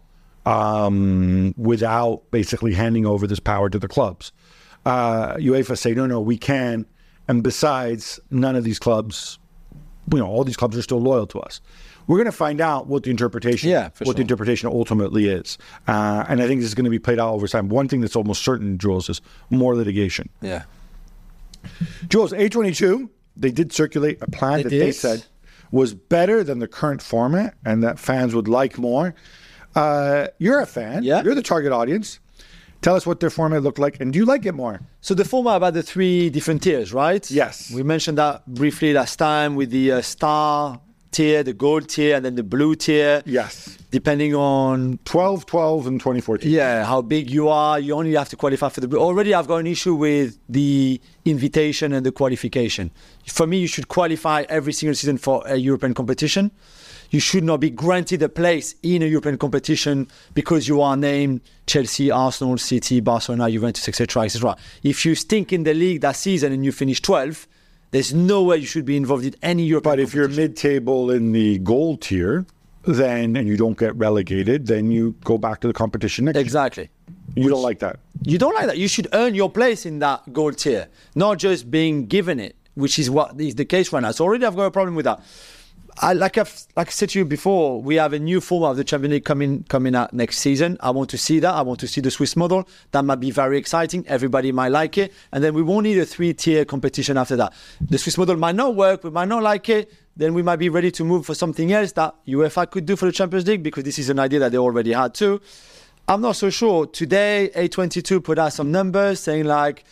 without basically handing over this power to the clubs. UEFA say, no, we can. And besides, none of these clubs, all these clubs are still loyal to us. We're going to find out what the interpretation, the interpretation ultimately is. And I think this is going to be played out over time. One thing that's almost certain, Jules, is more litigation. Yeah. Jules, A22, they did circulate a plan that they said was better than the current format and that fans would like more. You're a fan. Yeah. You're the target audience. Tell us what their format looked like, and do you like it more? So the format about the 3 different tiers, right? Yes. We mentioned that briefly last time with the star tier, the gold tier, and then the blue tier. Yes. Depending on 12, and 2014. Yeah, how big you are, you only have to qualify for the blue. Already I've got an issue with the invitation and the qualification. For me, you should qualify every single season for a European competition. You should not be granted a place in a European competition because you are named Chelsea, Arsenal, City, Barcelona, Juventus, etc., etc. If you stink in the league that season and you finish 12th, there's no way you should be involved in any European But if you're mid-table in the gold tier, then and you don't get relegated, then you go back to the competition next Exactly. year. You don't like that. You don't like that. You should earn your place in that gold tier, not just being given it, which is what is the case right now. So already I've got a problem with that. Like I said to you before, we have a new format of the Champions League coming out next season. I want to see that. I want to see the Swiss model. That might be very exciting. Everybody might like it. And then we won't need a 3-tier competition after that. The Swiss model might not work. We might not like it. Then we might be ready to move for something else that UEFA could do for the Champions League, because this is an idea that they already had too. I'm not so sure. Today, A22 put out some numbers saying like,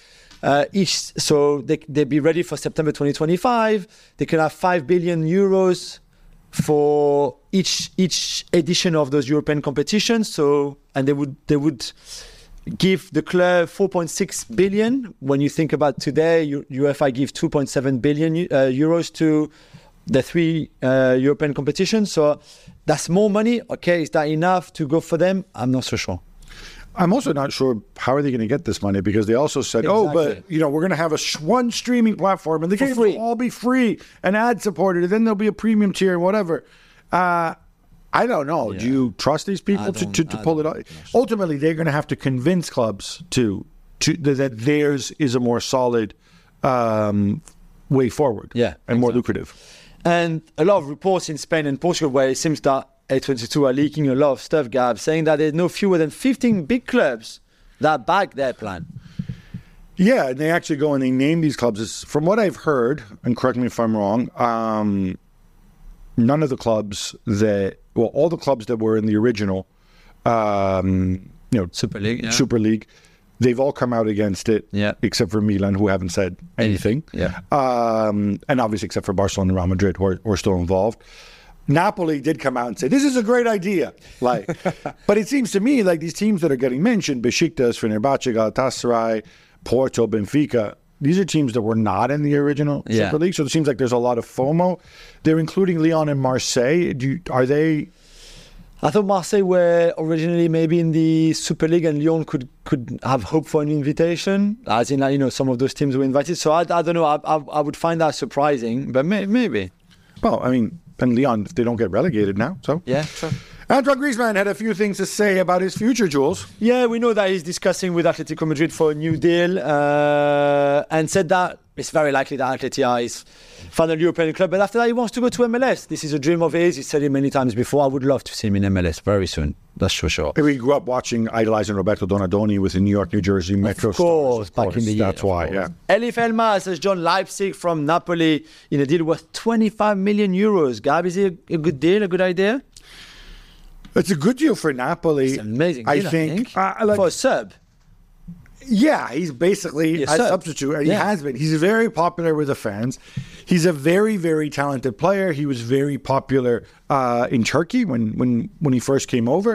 so they'd be ready for September 2025. They can have 5 billion euros for each edition of those European competitions. So, and they would give the club 4.6 billion. When you think about today, UEFA gives 2.7 billion euros to the 3 European competitions. So that's more money. Okay, is that enough to go for them? I'm not so sure. I'm also not sure how are they going to get this money, because they also said, but we're going to have one streaming platform and the games will all be free and ad supported, and then there'll be a premium tier and whatever. I don't know. Yeah. Do you trust these people to pull it off? Ultimately, they're going to have to convince clubs to that theirs is a more solid way forward, and more lucrative. And a lot of reports in Spain and Portugal where it seems that A22 are leaking a lot of stuff, Gab, saying that there's no fewer than 15 big clubs that back their plan. Yeah, and they actually go and they name these clubs. From what I've heard, and correct me if I'm wrong, none of the clubs all the clubs that were in the original, Super League, they've all come out against it, except for Milan, who haven't said anything. And obviously except for Barcelona and Real Madrid, who are still involved. Napoli did come out and say, this is a great idea. But it seems to me like these teams that are getting mentioned, Besiktas, Fenerbahce, Galatasaray, Porto, Benfica, these are teams that were not in the original Super League. So it seems like there's a lot of FOMO. They're including Lyon and Marseille. Are they... I thought Marseille were originally maybe in the Super League, and Lyon could have hope for an invitation, as in some of those teams were invited. So I don't know. I would find that surprising, but maybe. Well, I mean, and Lyon, if they don't get relegated now, so yeah, sure. Antoine Griezmann had a few things to say about his future, Jules. Yeah, we know that he's discussing with Atletico Madrid for a new deal, and said that it's very likely that Atletico is final European club, but after that he wants to go to MLS. This is a dream of his. He said it many times before. I would love to see him in MLS very soon. That's for sure. We grew up idolizing Roberto Donadoni with the New York, New Jersey Metro Stars. Back in the year. That's why, yeah. Elif Elmas has joined Leipzig from Napoli in a deal worth 25 million euros. Gab, is it a good deal, a good idea? It's a good deal for Napoli. It's an amazing deal, I think. For a Serb. Yeah, he's basically a substitute. He has been. He's very popular with the fans. He's a very, very talented player. He was very popular in Turkey when he first came over.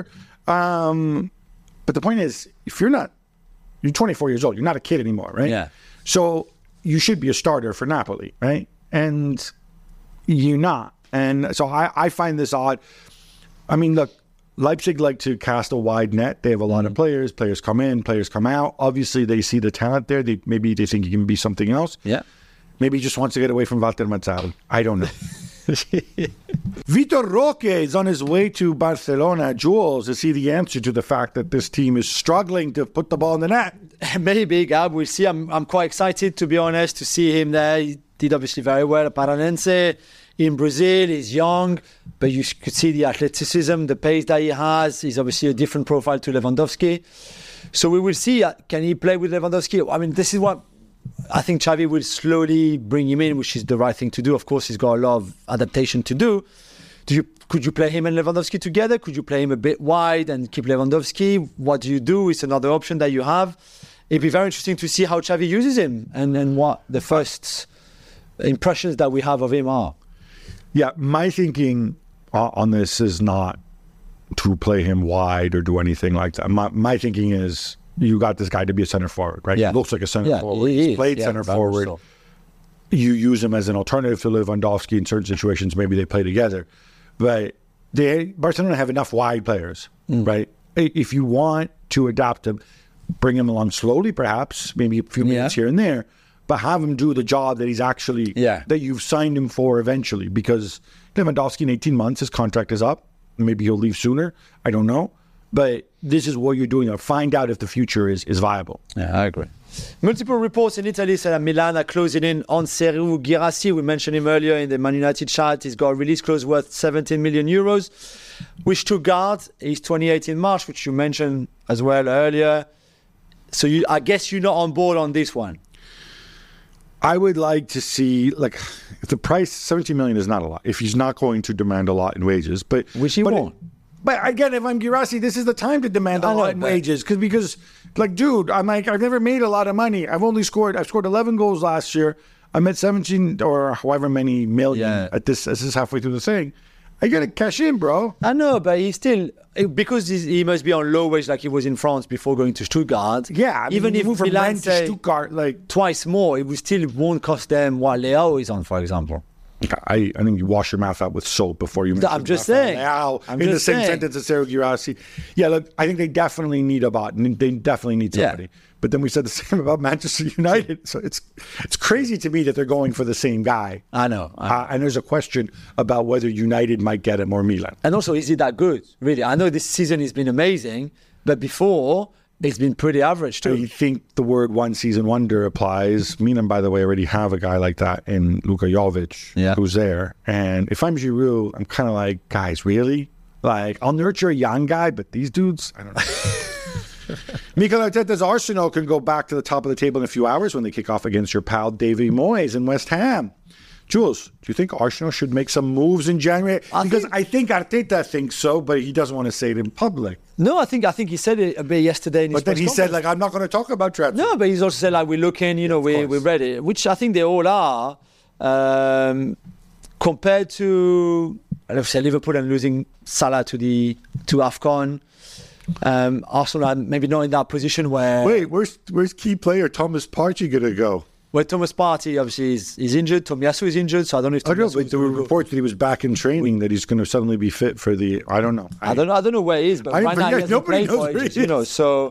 But the point is, if you're 24 years old, you're not a kid anymore, right? Yeah. So, you should be a starter for Napoli, right? And you're not. And so I find this odd. I mean, look, Leipzig like to cast a wide net. They have a lot of players. Players come in, players come out. Obviously, they see the talent there. Maybe they think he can be something else. Yeah. Maybe he just wants to get away from Walter Mazzarri. I don't know. Vitor Roque is on his way to Barcelona. Jules, is he the answer to the fact that this team is struggling to put the ball in the net? Maybe, Gab. We'll see. I'm quite excited, to be honest, to see him there. He did obviously very well at Paranense. In Brazil, he's young, but you could see the athleticism, the pace that he has. He's obviously a different profile to Lewandowski. So we will see. Can he play with Lewandowski? I mean, this is what I think Xavi will slowly bring him in, which is the right thing to do. Of course, he's got a lot of adaptation to do. Could you play him and Lewandowski together? Could you play him a bit wide and keep Lewandowski? What do you do? It's another option that you have. It'd be very interesting to see how Xavi uses him and what the first impressions that we have of him are. Yeah, my thinking on this is not to play him wide or do anything like that. My thinking is you got this guy to be a center forward, right? Yeah. He looks like a center forward. He He's played center forward. So. You use him as an alternative to Lewandowski in certain situations. Maybe they play together. But Barcelona have enough wide players, right? If you want to adapt him, bring him along slowly, perhaps, maybe a few minutes here and there, but have him do the job that he's actually, that you've signed him for eventually. Because Lewandowski in 18 months, his contract is up. Maybe he'll leave sooner. I don't know. But this is what you're doing. Find out if the future is viable. Yeah, I agree. Multiple reports in Italy said that Milan are closing in on Serhou Guirassy. We mentioned him earlier in the Man United chat. He's got a release clause worth 17 million euros. With Stuttgart, he's 28 in March, which you mentioned as well earlier. So I guess you're not on board on this one. I would like to see, if the price, 17 million is not a lot. If he's not going to demand a lot in wages, which he won't. But again, if I'm Guirassy, this is the time to demand a lot in wages because, dude, I've never made a lot of money. I've scored 11 goals last year. I'm at 17 or however many million at this. This is halfway through the thing. I gotta cash in, bro. I know, but he's still, because he must be on low wage like he was in France before going to Stuttgart. Yeah, even if move from Milan Rennes to Stuttgart, twice more, it still won't cost them what Leao is on, for example. I think you wash your mouth out with soap before you mention I'm just saying. In the same sentence as Serhou Guirassy. Yeah, look, I think they definitely need a bot. They definitely need somebody. Yeah. But then we said the same about Manchester United. So it's crazy to me that they're going for the same guy. I know. And there's a question about whether United might get him or Milan. And also, is he that good? Really? I know this season has been amazing, but before, it's been pretty average too. I think the word one season wonder applies. Milan, by the way, already have a guy like that in Luka Jovic, who's there. And if I'm Giroud, I'm kind of like, guys, really? I'll nurture a young guy, but these dudes, I don't know. Mikel Arteta's Arsenal can go back to the top of the table in a few hours when they kick off against your pal David Moyes in West Ham. Jules, do you think Arsenal should make some moves in January? I think Arteta thinks so, but he doesn't want to say it in public. No, I think he said it a bit yesterday in his But then he said, I'm not going to talk about transfer. No, but he's also said, we're looking, we're ready, which I think they all are. Compared to, let's say, Liverpool and losing Salah to AFCON, Arsenal are maybe not in that position where... Wait, where's key player Thomas Partey going to go? Well, Thomas Partey obviously is injured. Tomiyasu is injured, so I don't know if Tomiyasu but there were reports that he was back in training, that he's going to suddenly be fit for the... I don't know. I don't know where he is, but right now he hasn't played for ages, So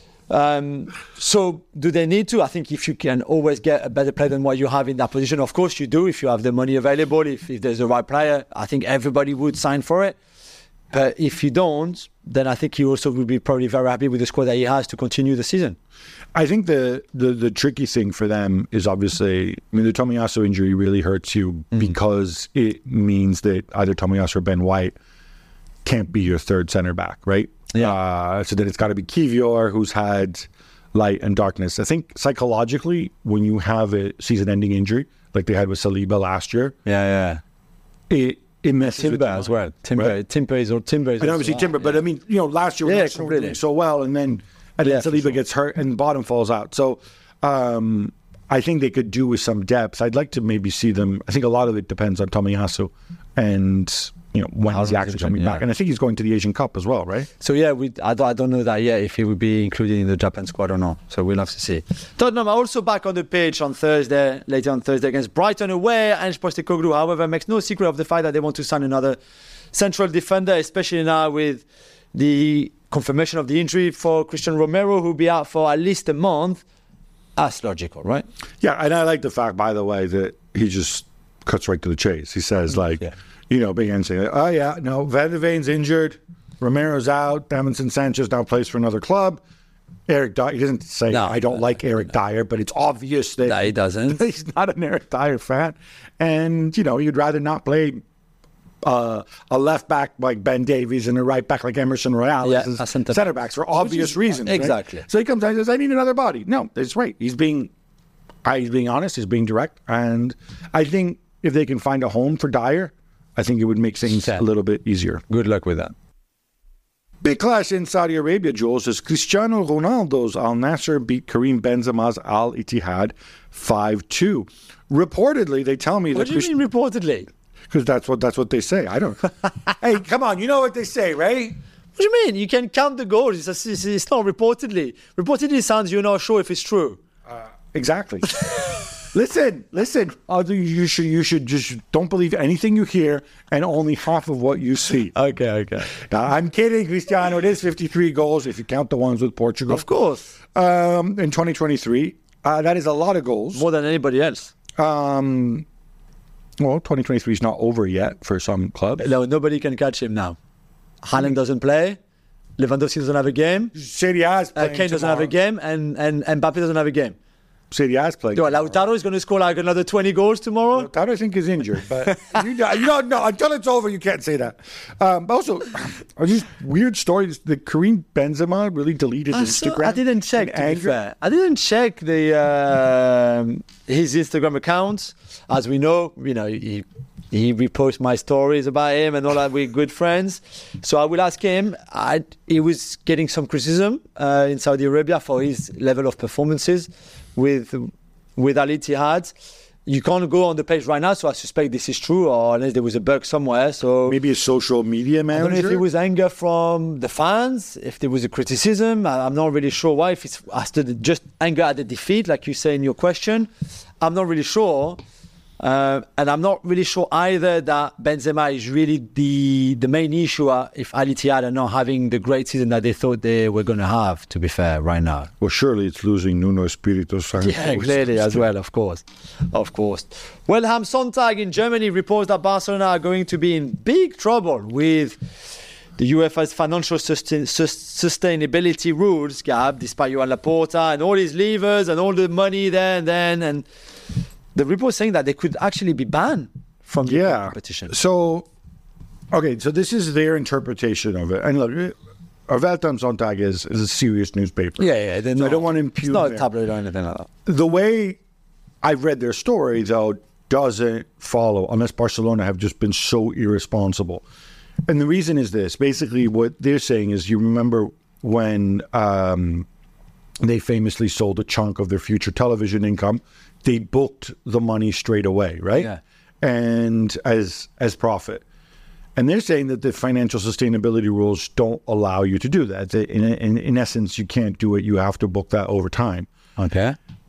do they need to? I think if you can always get a better player than what you have in that position, of course you do. If you have the money available, if there's the right player, I think everybody would sign for it. But if you don't, then I think he also will be probably very happy with the squad that he has to continue the season. I think the tricky thing for them is obviously, the Tomiyasu injury really hurts you because it means that either Tomiyasu or Ben White can't be your third center back, right? Yeah. So then it's got to be Kivior, who's had light and darkness. I think psychologically, when you have a season-ending injury like they had with Saliba last year, it messes Timber with you as well. Timber is and obviously Timber, but last year was doing so well, and then Saliba gets hurt and the bottom falls out. So I think they could do with some depth. I'd like to maybe see them. I think a lot of it depends on Tomiyasu and, when he's actually coming back. And I think he's going to the Asian Cup as well, right? So yeah, I don't know that yet if he would be included in the Japan squad or not. So we'll have to see. Tottenham are also back on the pitch later on Thursday against Brighton away. Ange Postecoglou, however, makes no secret of the fact that they want to sign another central defender, especially now with the confirmation of the injury for Christian Romero, who'll be out for at least a month. That's logical, right? Yeah, and I like the fact, by the way, that he just cuts right to the chase. He says, Big N saying, oh, yeah, no, Van de Ven's injured, Romero's out, Davinson Sanchez now plays for another club. Eric Dyer, he doesn't say, I don't like Eric Dyer, but it's obvious that no, he doesn't. He's not an Eric Dyer fan. And, you'd rather not play a left back like Ben Davies and a right back like Emerson Royale as center backs for obvious reasons. Exactly. Right? So he comes out and says, I need another body. No, that's right. He's being honest, he's being direct. And I think if they can find a home for Dyer, I think it would make things a little bit easier. Good luck with that. Big clash in Saudi Arabia, Jules, as Cristiano Ronaldo's Al Nassr beat Karim Benzema's Al Ittihad 5-2. Reportedly, they tell me what do you mean reportedly? Because that's what they say. I don't. Hey, come on, you know what they say, right? What do you mean? You can count the goals. It's not reportedly. Reportedly sounds you're not sure if it's true. Exactly. Listen. You should just don't believe anything you hear and only half of what you see. Okay. Now, I'm kidding, Cristiano. It is 53 goals if you count the ones with Portugal. Of course. In 2023, that is a lot of goals. More than anybody else. Well, 2023 is not over yet for some clubs. No, nobody can catch him now. Haaland doesn't play. Lewandowski doesn't have a game. Serie A is playing Kane doesn't have a game, and Mbappe doesn't have a game. Serie A is playing. Lautaro is going to score like another 20 goals tomorrow. Lautaro, I think, is injured, but you don't know until it's over. You can't say that. Also, are these weird stories that Karim Benzema really deleted Instagram? I didn't check. To be fair, I didn't check the his Instagram account. As we know, he reposts my stories about him and all that. We're good friends, so I will ask him. He was getting some criticism in Saudi Arabia for his level of performances with Al Ittihad. You can't go on the page right now, so I suspect this is true, or unless there was a bug somewhere. So maybe a social media manager. I don't know if it was anger from the fans, if there was a criticism. I'm not really sure why. If it's just anger at the defeat, like you say in your question, I'm not really sure. And I'm not really sure either that Benzema is really the main issue if Al Ittihad are not having the great season that they thought they were going to have, to be fair, right now. Well, surely it's losing Nuno Espirito Santo. Yeah, clearly as well, of course. Well, Am Sonntag in Germany reports that Barcelona are going to be in big trouble with the UEFA's financial sustainability rules, Gab, despite Joan Laporta and all his levers and all the money there and then. And the report saying that they could actually be banned from the competition. So this is their interpretation of it. And look, Welt am Sonntag is a serious newspaper. Yeah. I don't want to impugn. It's not a tabloid or anything like that. The way I've read their story, though, doesn't follow unless Barcelona have just been so irresponsible. And the reason is this. Basically, what they're saying is, you remember when they famously sold a chunk of their future television income, they booked the money straight away, right? Yeah. And as profit. And they're saying that the financial sustainability rules don't allow you to do that. In essence, you can't do it. You have to book that over time. Okay.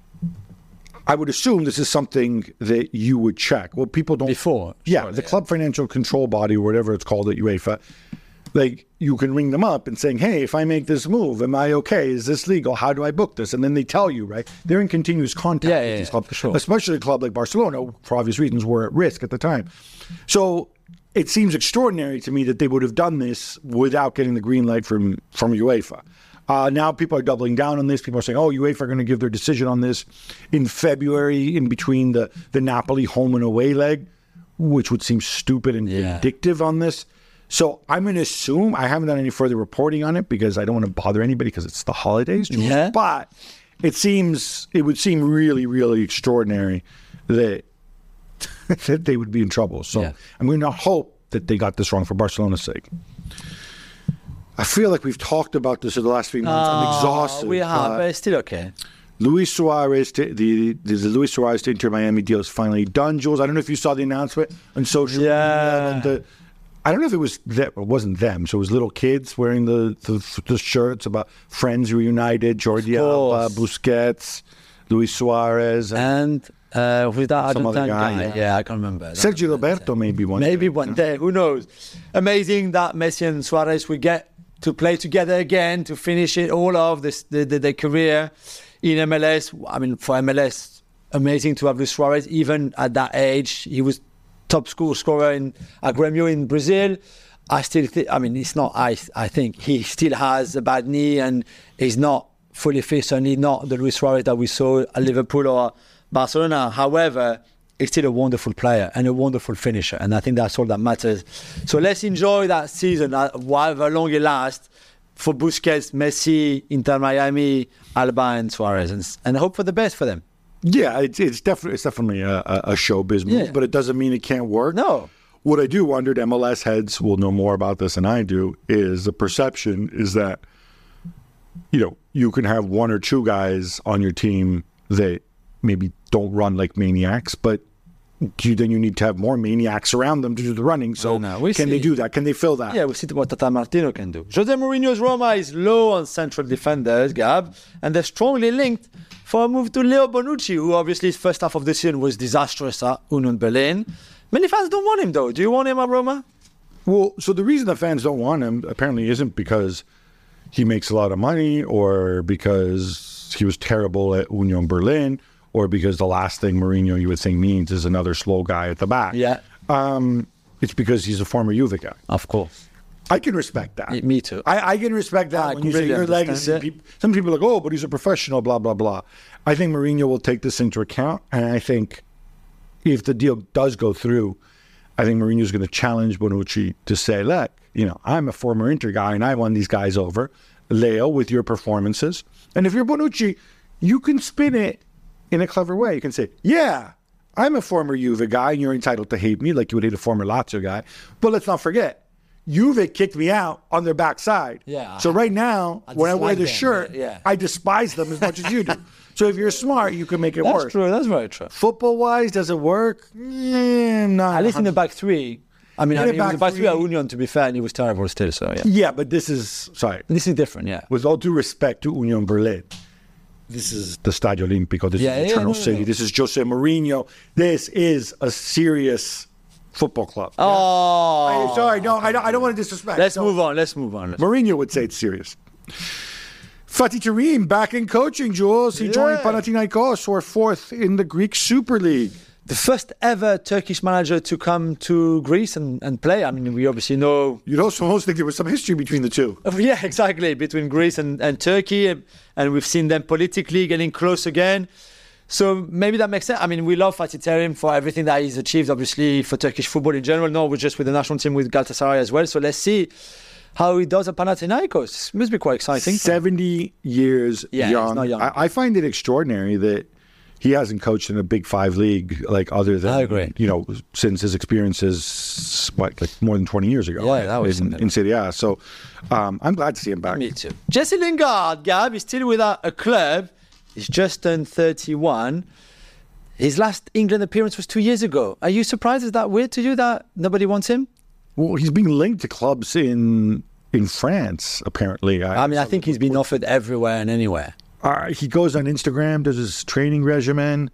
I would assume this is something that you would check. Well, people don't... Before. Yeah, the Club Financial Control Body, or whatever it's called at UEFA, you can ring them up and saying, hey, if I make this move, am I okay? Is this legal? How do I book this? And then they tell you, right? They're in continuous contact with these clubs. Sure. Especially a club like Barcelona, for obvious reasons, were at risk at the time. So it seems extraordinary to me that they would have done this without getting the green light from UEFA. Now people are doubling down on this. People are saying, UEFA are going to give their decision on this in February, in between the Napoli home and away leg, which would seem stupid and vindictive on this. So I'm going to assume, I haven't done any further reporting on it because I don't want to bother anybody because it's the holidays. Yeah. But it would seem really, really extraordinary that they would be in trouble. So I'm going to hope that they got this wrong for Barcelona's sake. I feel like we've talked about this in the last few months. I'm exhausted. We have, but it's still okay. Luis Suarez, the Luis Suarez to Inter Miami deal is finally done. Jules, I don't know if you saw the announcement on social media. I don't know if it was them, it wasn't them. So it was little kids wearing the shirts about friends reunited, Jordi Alba, Busquets, Luis Suarez. And who's that some Argentine other guy? Yeah, I can't remember. Sergio Roberto maybe one Maybe day. one day, who knows? Amazing that Messi and Suarez will get to play together again to finish it all off their career in MLS. I mean, for MLS, amazing to have Luis Suarez, even at that age. He was top scorer in Grêmio in Brazil. I still think, I mean, it's not, I think he still has a bad knee and he's not fully fit, certainly not the Luis Suarez that we saw at Liverpool or Barcelona. However, he's still a wonderful player and a wonderful finisher, and I think that's all that matters. So let's enjoy that season, however long it lasts, for Busquets, Messi, Inter Miami, Alba and Suarez, and hope for the best for them. Yeah, it's definitely a showbiz move, but it doesn't mean it can't work. No. What I do wonder, MLS heads will know more about this than I do, is the perception is that, you know, you can have one or two guys on your team that maybe don't run like maniacs, but then you need to have more maniacs around them to do the running. So can they do that? Can they fill that? Yeah, we'll see what Tata Martino can do. Jose Mourinho's Roma is low on central defenders, Gab, and they're strongly linked for a move to Leo Bonucci, who obviously his first half of the season was disastrous at Union Berlin. Many fans don't want him, though. Do you want him at Roma? Well, so the reason the fans don't want him apparently isn't because he makes a lot of money or because he was terrible at Union Berlin or because the last thing Mourinho, you would think, means is another slow guy at the back. Yeah. It's because he's a former Juve guy. Of course. I can respect that. Me too. I can respect that when you say your legacy. Some people are like, oh, but he's a professional, blah, blah, blah. I think Mourinho will take this into account, and I think if the deal does go through, I think Mourinho's going to challenge Bonucci to say, look, you know, I'm a former Inter guy, and I won these guys over. Leo, with your performances. And if you're Bonucci, you can spin it in a clever way. You can say, yeah, I'm a former Juve guy, and you're entitled to hate me like you would hate a former Lazio guy. But let's not forget, Juve kicked me out on their backside. Yeah. So right now, when I wear the them, shirt, yeah. I despise them as much as you do. So if you're smart, you can make it work. That's true. That's very true. Football-wise, does it work? Not At least in the back three. I mean, In he the was the back back three at three. Union, to be fair, and he was terrible still, so yeah. Yeah, but this is, sorry, This is different, yeah. with all due respect to Union Berlin, this is the Stadio Olimpico. This is the Eternal City. This is Jose Mourinho. This is a serious football club. Oh. Sorry, no, I don't want to disrespect. Let's move on. Mourinho would say it's serious. Fatih Terim back in coaching, Jules. He joined Panathinaikos, who are fourth in the Greek Super League. The first ever Turkish manager to come to Greece and play. I mean, we obviously know... You'd also think there was some history between the two. Yeah, exactly, between Greece and Turkey. And we've seen them politically getting close again. So maybe that makes sense. I mean, we love Fatih Terim for everything that he's achieved, obviously, for Turkish football in general. No, we're just with the national team with Galatasaray as well. So let's see how he does at Panathinaikos. Must be quite exciting. 70 years young. He's not young. I find it extraordinary that he hasn't coached in a Big Five league, like other than, I agree. You know, since his experiences, like more than 20 years ago. Yeah, that was in Serie A. So I'm glad to see him back. Me too. Jesse Lingard, Gab, is still without a club. He's just turned 31. His last England appearance was 2 years ago. Are you surprised? Is that weird to you that nobody wants him? Well, he's being linked to clubs in France, apparently. I think he's been offered everywhere and anywhere. He goes on Instagram, does his training regimen.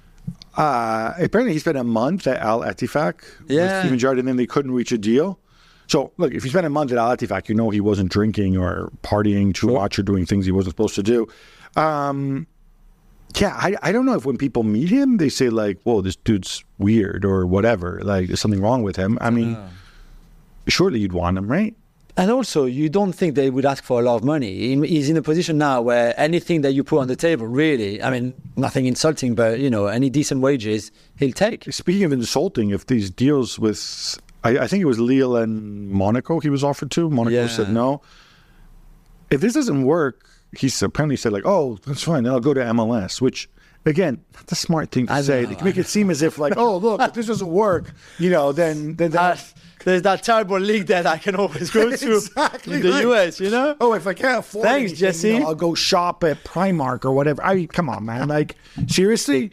Apparently, he spent a month at Al Ettifaq with Steven Gerrard, and then they couldn't reach a deal. So, look, if you spent a month at Al Ettifaq, you know he wasn't drinking or partying too much or doing things he wasn't supposed to do. I don't know if when people meet him, they say, like, whoa, this dude's weird or whatever. Like, there's something wrong with him. I mean, surely you'd want him, right? And also, you don't think they would ask for a lot of money. He's in a position now where anything that you put on the table, really, I mean, nothing insulting, but, you know, any decent wages, he'll take. Speaking of insulting, if these deals with, I think it was Lille and Monaco he was offered to. Monaco said no. If this doesn't work, he's apparently said, like, oh, that's fine, then I'll go to MLS, which, again, that's a smart thing to say. They can make it seem as if, like, oh, look, if this doesn't work, you know, then there's that terrible league that I can always go to Exactly, in the like- US, you know? Oh, if I can't afford Thanks, anything, Jesse. I'll go shop at Primark or whatever. I mean, come on, man. Like, seriously?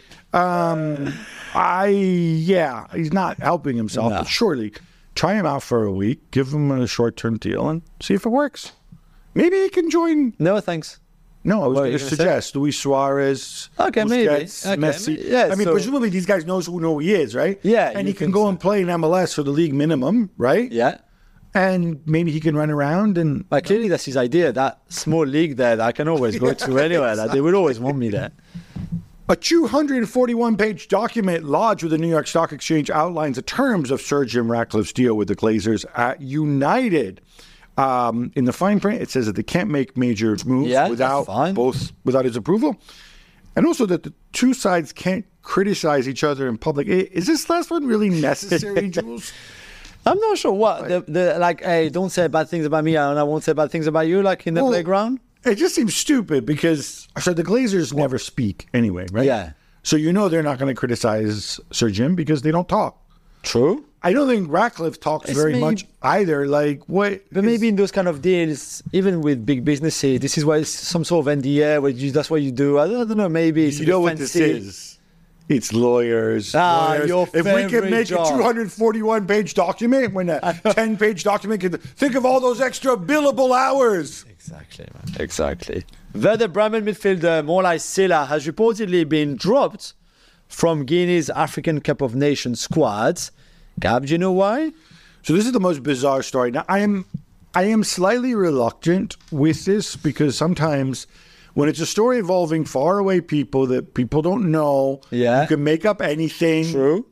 He's not helping himself, No. but surely try him out for a week, give him a short-term deal, and see if it works. Maybe he can join. No, thanks. No, I was What going are to you gonna suggest Luis Suarez. Okay, maybe. Busquets, Okay, Messi. yeah, I mean, so- presumably these guys know who he is, right? Yeah, and you he can think go so. and play in MLS for the league minimum, right? Yeah. And maybe he can run around and But clearly that's his idea, that small league there that I can always go to anywhere. Like, they would always want me there. a 241-page document lodged with the New York Stock Exchange outlines the terms of Sir Jim Ratcliffe's deal with the Glazers at United. In the fine print, it says that they can't make major moves Yeah, that's without fine. without his approval, and also that the two sides can't criticize each other in public. Is this last one really necessary, Jules? I'm not sure what the like. Hey, don't say bad things about me, and I won't say bad things about you. Like in the Well, playground. It just seems stupid because the Glazers never speak anyway, right? Yeah. So you know they're not going to criticize Sir Jim because they don't talk. True. I don't think Ratcliffe talks It's very maybe- much either. Like what? But maybe in those kind of deals, even with big businesses, this is why it's some sort of NDA. Where that's what you do. I don't know. Maybe it's You know what this fancy. is? It's lawyers. Ah, your If we can favorite make job. a 241-page document when a 10-page document can think of all those extra billable hours. Exactly, man. Exactly. Werder Bremen midfielder Molai Silla has reportedly been dropped from Guinea's African Cup of Nations squad. Gab, do you know why? So this is the most bizarre story. Now I am slightly reluctant with this because sometimes when it's a story involving faraway people that people don't know, Yeah. you can make up anything. True.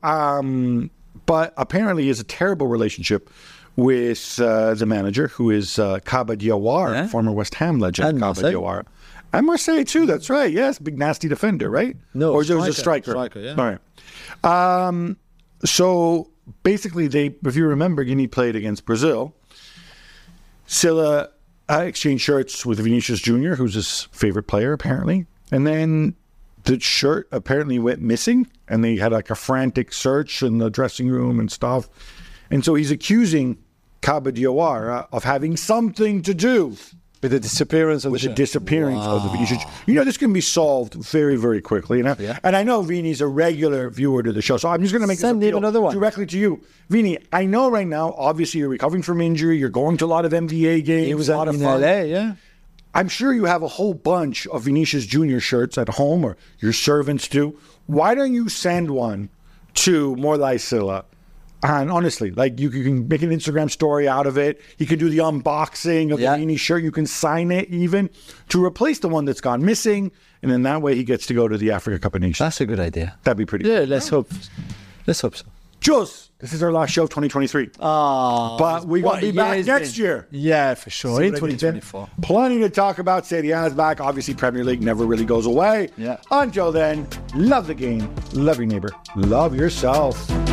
But apparently he has a terrible relationship with the manager, who is Kaba Diawara, Yeah. former West Ham legend. And Kaba Marseille. Diawara. And Marseille too, that's right. Yes, big nasty defender, right? No, or there was a striker. striker. Striker, yeah. All right. So basically, if you remember, Guinea played against Brazil. Silla exchanged shirts with Vinicius Jr., who's his favorite player, apparently. And then the shirt apparently went missing, and they had like a frantic search in the dressing room and stuff. And so he's accusing Kaba Diawara of having something to do With the disappearance of with the the disappearance of the Vinicius. You know, this can be solved very, very quickly. Yeah. And I know Vini's a regular viewer to the show, so I'm just going to make Send this him appeal another one. directly to you. Vini, I know right now, obviously, you're recovering from injury. You're going to a lot of MVA games. It was a lot of in fun. LA, yeah. I'm sure you have a whole bunch of Vinicius Jr. shirts at home, or your servants do. Why don't you send one to Molai Silla? And honestly, like you can make an Instagram story out of it. You can do the unboxing of Yeah. the Vini shirt. You can sign it even to replace the one that's gone missing. And then that way he gets to go to the Africa Cup of Nations. That's a good idea. That'd be pretty Yeah, cool. let's hope. Let's hope so. Jules, this is our last show of 2023. But we're going to be back next year. Yeah, for sure. In See what I did there? 2024. Plenty to talk about. Serie A is back. Obviously, Premier League never really goes away. Yeah. Until then, love the game, love your neighbor, love yourself.